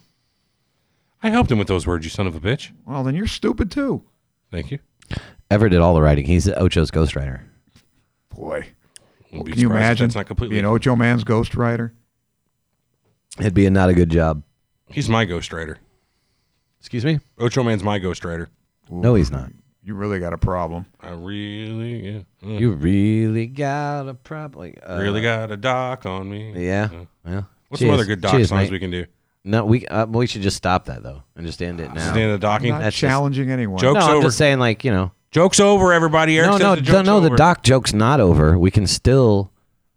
[SPEAKER 4] I helped him with those words, you son of a bitch.
[SPEAKER 5] Well, then you're stupid too.
[SPEAKER 4] Thank you.
[SPEAKER 3] Ever did all the writing. He's Ocho's ghostwriter.
[SPEAKER 5] Boy,
[SPEAKER 4] Wouldn't be
[SPEAKER 5] can you
[SPEAKER 4] surprised if
[SPEAKER 5] imagine
[SPEAKER 4] That's not completely.
[SPEAKER 5] being Ocho Man's ghostwriter?
[SPEAKER 3] It'd be a not a good job.
[SPEAKER 4] He's my ghostwriter.
[SPEAKER 3] Excuse me?
[SPEAKER 4] Ocho Man's my ghostwriter.
[SPEAKER 3] No, he's not.
[SPEAKER 5] You really got a problem.
[SPEAKER 4] I really, yeah. Uh,
[SPEAKER 3] You really got a problem. Uh,
[SPEAKER 4] really got a dock on me.
[SPEAKER 3] Yeah.
[SPEAKER 4] Uh,
[SPEAKER 3] Well,
[SPEAKER 4] What's some
[SPEAKER 3] cheers.
[SPEAKER 4] other good dock
[SPEAKER 3] Cheers,
[SPEAKER 4] songs
[SPEAKER 3] mate.
[SPEAKER 4] we can do?
[SPEAKER 3] No, we uh, we should just stop that though and just end it now.
[SPEAKER 4] Stand the docking.
[SPEAKER 5] Not
[SPEAKER 3] That's just-
[SPEAKER 5] challenging anyone.
[SPEAKER 4] Joke-
[SPEAKER 3] no,
[SPEAKER 4] Joke's
[SPEAKER 3] I'm
[SPEAKER 4] over.
[SPEAKER 3] just saying, like you know.
[SPEAKER 4] Joke's over, everybody. Eric
[SPEAKER 3] no,
[SPEAKER 4] says
[SPEAKER 3] no,
[SPEAKER 4] the
[SPEAKER 3] no,
[SPEAKER 4] joke's
[SPEAKER 3] no.
[SPEAKER 4] over.
[SPEAKER 3] The doc joke's not over. We can still.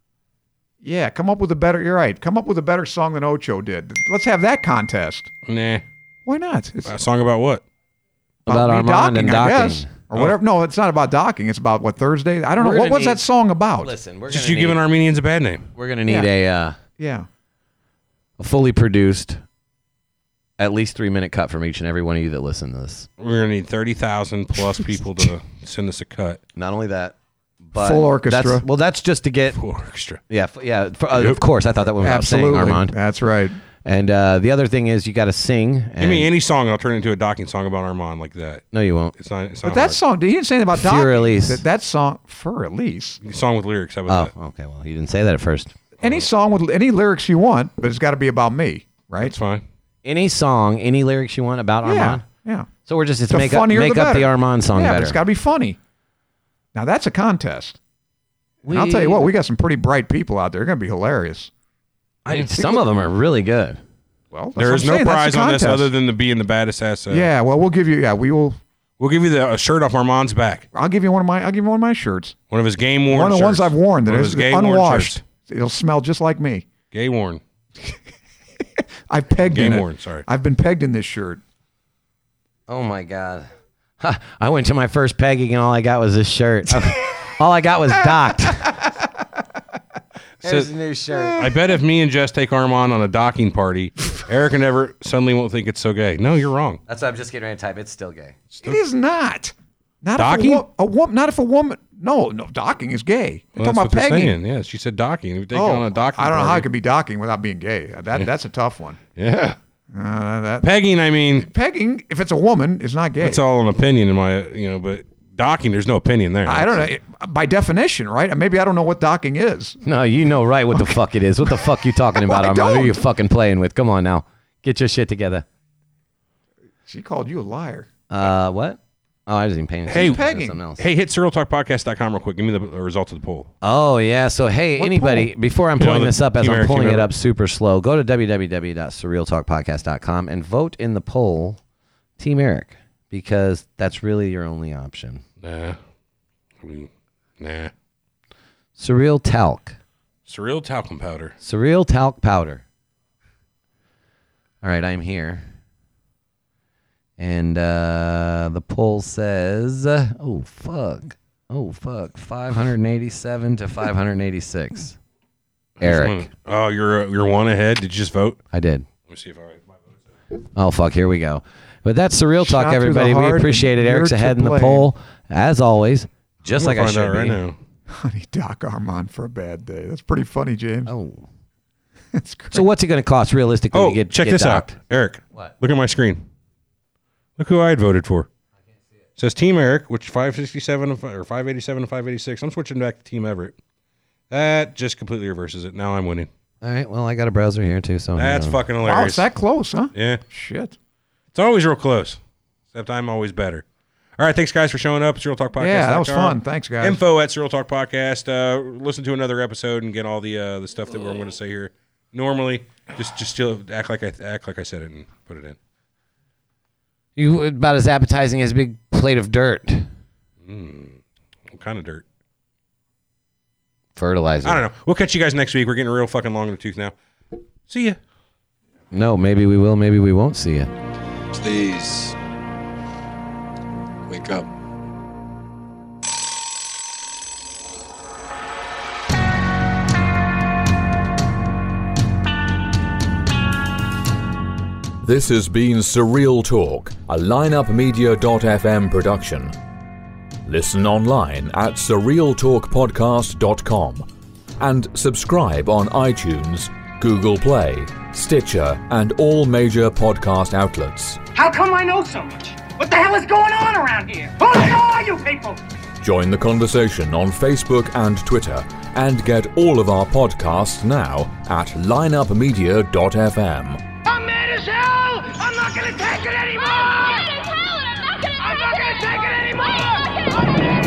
[SPEAKER 5] Yeah, come up with a better. You're right. Come up with a better song than Ocho did. Let's have that contest.
[SPEAKER 4] Nah.
[SPEAKER 5] Why not? It's
[SPEAKER 4] A song about what?
[SPEAKER 3] About
[SPEAKER 5] me
[SPEAKER 3] Armand and
[SPEAKER 5] I
[SPEAKER 3] docking.
[SPEAKER 5] guess. Or whatever. No, it's not about docking. It's about what Thursday. I don't
[SPEAKER 3] We're
[SPEAKER 5] know. What
[SPEAKER 3] gonna
[SPEAKER 5] was that
[SPEAKER 3] need-
[SPEAKER 5] song about?
[SPEAKER 3] Listen, we're
[SPEAKER 4] Just
[SPEAKER 3] gonna
[SPEAKER 4] you
[SPEAKER 3] need,
[SPEAKER 4] giving Armenians a bad name.
[SPEAKER 3] We're gonna need a, uh,
[SPEAKER 5] Yeah.
[SPEAKER 3] a fully produced, at least three minute cut from each and every one of you that listen to this.
[SPEAKER 4] We're gonna need thirty thousand plus people to send us a cut.
[SPEAKER 3] Not only that, but
[SPEAKER 5] Full orchestra.
[SPEAKER 3] That's, well, that's just to get.
[SPEAKER 4] Full orchestra.
[SPEAKER 3] Yeah, f- yeah. For, uh,
[SPEAKER 4] Yep.
[SPEAKER 3] Of course, I thought that was without saying,
[SPEAKER 5] Absolutely.
[SPEAKER 3] Armand.
[SPEAKER 5] That's right.
[SPEAKER 3] And uh, the other thing is, you got to sing.
[SPEAKER 4] Give
[SPEAKER 3] and-
[SPEAKER 4] me any song, and I'll turn it into a docking song about Armand like that.
[SPEAKER 3] No, you won't.
[SPEAKER 4] It's not. It's not
[SPEAKER 5] But that
[SPEAKER 4] hard.
[SPEAKER 5] song, he didn't say anything about docking.
[SPEAKER 3] Fur Elise.
[SPEAKER 5] That, that song, Fur Elise.
[SPEAKER 4] song with lyrics. How
[SPEAKER 3] Oh,
[SPEAKER 4] about that?
[SPEAKER 3] okay. Well, you didn't say that at first.
[SPEAKER 5] Any song with any lyrics you want, but it's got to be about me, right?
[SPEAKER 4] It's fine.
[SPEAKER 3] Any song, any lyrics you want about
[SPEAKER 5] Yeah.
[SPEAKER 3] Armand.
[SPEAKER 5] Yeah.
[SPEAKER 3] So we're just to
[SPEAKER 5] The
[SPEAKER 3] make up,
[SPEAKER 5] funnier the
[SPEAKER 3] make up the
[SPEAKER 5] better.
[SPEAKER 3] Armand song
[SPEAKER 5] yeah, but
[SPEAKER 3] better.
[SPEAKER 5] it's got to be funny. Now that's a contest.
[SPEAKER 3] We-
[SPEAKER 5] And I'll tell you what, we got some pretty bright people out there. They're going to be hilarious.
[SPEAKER 3] I, some of them are really good.
[SPEAKER 5] Well, that's
[SPEAKER 4] There
[SPEAKER 5] what
[SPEAKER 4] is
[SPEAKER 5] I'm
[SPEAKER 4] no
[SPEAKER 5] saying. That's
[SPEAKER 4] prize
[SPEAKER 5] the
[SPEAKER 4] on this
[SPEAKER 5] contest.
[SPEAKER 4] other than the being the baddest ass. Uh,
[SPEAKER 5] Yeah, well, we'll give you. Yeah, we will.
[SPEAKER 4] We'll give you the a shirt off Armand's back.
[SPEAKER 5] I'll give you one of my. I'll give you one of my shirts.
[SPEAKER 4] One of his game worn.
[SPEAKER 5] One of the ones
[SPEAKER 4] shirts.
[SPEAKER 5] I've worn that
[SPEAKER 4] One of
[SPEAKER 5] is
[SPEAKER 4] his gay worn
[SPEAKER 5] unwashed.
[SPEAKER 4] shirts.
[SPEAKER 5] It'll smell just like me.
[SPEAKER 4] Gay worn.
[SPEAKER 5] I've pegged in
[SPEAKER 4] Game
[SPEAKER 5] it.
[SPEAKER 4] worn, sorry.
[SPEAKER 5] I've been pegged in this shirt.
[SPEAKER 3] Oh my God. Ha, I went to my first pegging and all I got was this shirt. all I got was docked. There's
[SPEAKER 4] So-
[SPEAKER 3] a new shirt.
[SPEAKER 4] I bet if me and Jess take Armand on a docking party, Eric and Everett suddenly won't think it's so gay. No, you're wrong.
[SPEAKER 3] That's what I'm just getting ready to type. It's still gay.
[SPEAKER 5] It is not. Not
[SPEAKER 4] Docking?
[SPEAKER 5] If a, wo- a woman. Not if a woman. No, no. Docking is gay. They're
[SPEAKER 4] Well,
[SPEAKER 5] talking
[SPEAKER 4] that's what
[SPEAKER 5] about
[SPEAKER 4] they're
[SPEAKER 5] pegging.
[SPEAKER 4] saying. Yeah, she said docking. If you take
[SPEAKER 5] Oh,
[SPEAKER 4] on a docking
[SPEAKER 5] I don't know how I
[SPEAKER 4] party-
[SPEAKER 5] could be docking without being gay. That that's a tough one.
[SPEAKER 4] Yeah.
[SPEAKER 5] Uh, that
[SPEAKER 4] Pegging, I mean,
[SPEAKER 5] pegging. If it's a woman, is not gay.
[SPEAKER 4] it's all an opinion in my, you know, but docking, there's no opinion there.
[SPEAKER 5] I don't know. It- by definition, right? Maybe I don't know what docking is.
[SPEAKER 3] No, you know right what the fuck it is. What the fuck you talking about,
[SPEAKER 5] I
[SPEAKER 3] Armand? Who are
[SPEAKER 5] don't.
[SPEAKER 3] you fucking playing with? Come on now. Get your shit together.
[SPEAKER 5] She called you a liar.
[SPEAKER 3] Uh, what? Oh, I wasn't even paying
[SPEAKER 4] Hey,
[SPEAKER 3] attention.
[SPEAKER 5] pegging.
[SPEAKER 3] Something else.
[SPEAKER 4] Hey, hit cereal talk podcast dot com real quick. Give me the the results of the poll.
[SPEAKER 3] Oh, yeah. So, hey,
[SPEAKER 5] What
[SPEAKER 3] anybody,
[SPEAKER 5] poll?
[SPEAKER 3] before I'm
[SPEAKER 4] You know,
[SPEAKER 3] pulling
[SPEAKER 4] the
[SPEAKER 3] this up, as
[SPEAKER 4] Team
[SPEAKER 3] I'm
[SPEAKER 4] Eric,
[SPEAKER 3] pulling
[SPEAKER 4] Team
[SPEAKER 3] it
[SPEAKER 4] Eric.
[SPEAKER 3] up super slow, go to w w w dot surreal talk podcast dot com and vote in the poll Team Eric, because that's really your only option.
[SPEAKER 4] Nah. I mean, nah.
[SPEAKER 3] Surreal talc.
[SPEAKER 4] Surreal talcum powder.
[SPEAKER 3] Surreal talc powder. All right, I'm here. And uh, the poll says, oh, fuck. Oh, fuck. five hundred eighty-seven to five hundred eighty-six. Eric.
[SPEAKER 4] Oh, you're you're one ahead. Did you just vote?
[SPEAKER 3] I did.
[SPEAKER 4] Let me see if I. My vote.
[SPEAKER 3] Oh, fuck. Here we go. But that's Surreal Talk,
[SPEAKER 5] Shot through the
[SPEAKER 3] everybody. We
[SPEAKER 5] heart
[SPEAKER 3] appreciate it.
[SPEAKER 5] and
[SPEAKER 3] Eric's
[SPEAKER 5] you're to
[SPEAKER 3] ahead in the
[SPEAKER 5] blame.
[SPEAKER 3] poll, as always, just
[SPEAKER 4] I'm
[SPEAKER 3] like I
[SPEAKER 4] gonna find
[SPEAKER 3] should
[SPEAKER 4] out right
[SPEAKER 3] be.
[SPEAKER 4] now.
[SPEAKER 5] Honey, Doc Armand for a bad day. That's pretty funny, James.
[SPEAKER 3] Oh.
[SPEAKER 5] That's great.
[SPEAKER 3] So what's it going to cost realistically
[SPEAKER 4] Oh,
[SPEAKER 3] to get
[SPEAKER 4] check
[SPEAKER 3] get
[SPEAKER 4] this
[SPEAKER 3] docked?
[SPEAKER 4] out, Eric.
[SPEAKER 3] What?
[SPEAKER 4] Look at my screen. Look who I had voted for. It says Team Eric, which five sixty-seven and fi- or five eighty-seven and five eighty-six. I'm switching back to Team Everett. That just completely reverses it. Now I'm winning.
[SPEAKER 3] All right. Well, I got a browser here too, so
[SPEAKER 4] That's
[SPEAKER 3] you know.
[SPEAKER 4] fucking
[SPEAKER 5] Wow,
[SPEAKER 4] hilarious.
[SPEAKER 5] it's that close, huh?
[SPEAKER 4] Yeah.
[SPEAKER 5] Shit.
[SPEAKER 4] It's always real close. Except I'm always better. All right, thanks guys for showing up. Serial Talk Podcast.
[SPEAKER 5] Yeah, that was fun. Thanks, guys.
[SPEAKER 4] Info at Serial Talk Podcast. Uh, listen to another episode and get all the uh, the stuff that we're going to say here. Normally, just just still act like I act like I said it and put it in.
[SPEAKER 3] You about as appetizing as a big plate of dirt.
[SPEAKER 4] Mm, what kind of dirt?
[SPEAKER 3] Fertilizer.
[SPEAKER 4] I don't know. We'll catch you guys next week. We're getting real fucking long in the tooth now. See ya.
[SPEAKER 3] No, maybe we will. Maybe we won't see you.
[SPEAKER 11] Please wake up.
[SPEAKER 2] This has been Surreal Talk, a lineup media dot f m production. Listen online at surreal talk podcast dot com and subscribe on iTunes, Google Play, Stitcher, and all major podcast outlets.
[SPEAKER 12] How come I know so much? What the hell is going on around here? Who the hell are you people?
[SPEAKER 2] Join the conversation on Facebook and Twitter and get all of our podcasts now at lineup media dot f m.
[SPEAKER 12] I'm mad as hell! I'm not gonna take it anymore! I'm mad as hell and I'm not gonna I'm not gonna take it anymore!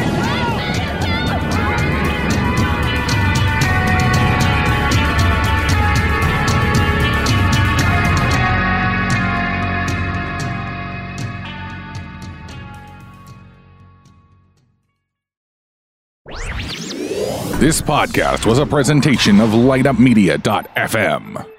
[SPEAKER 1] This podcast was a presentation of light up media dot f m.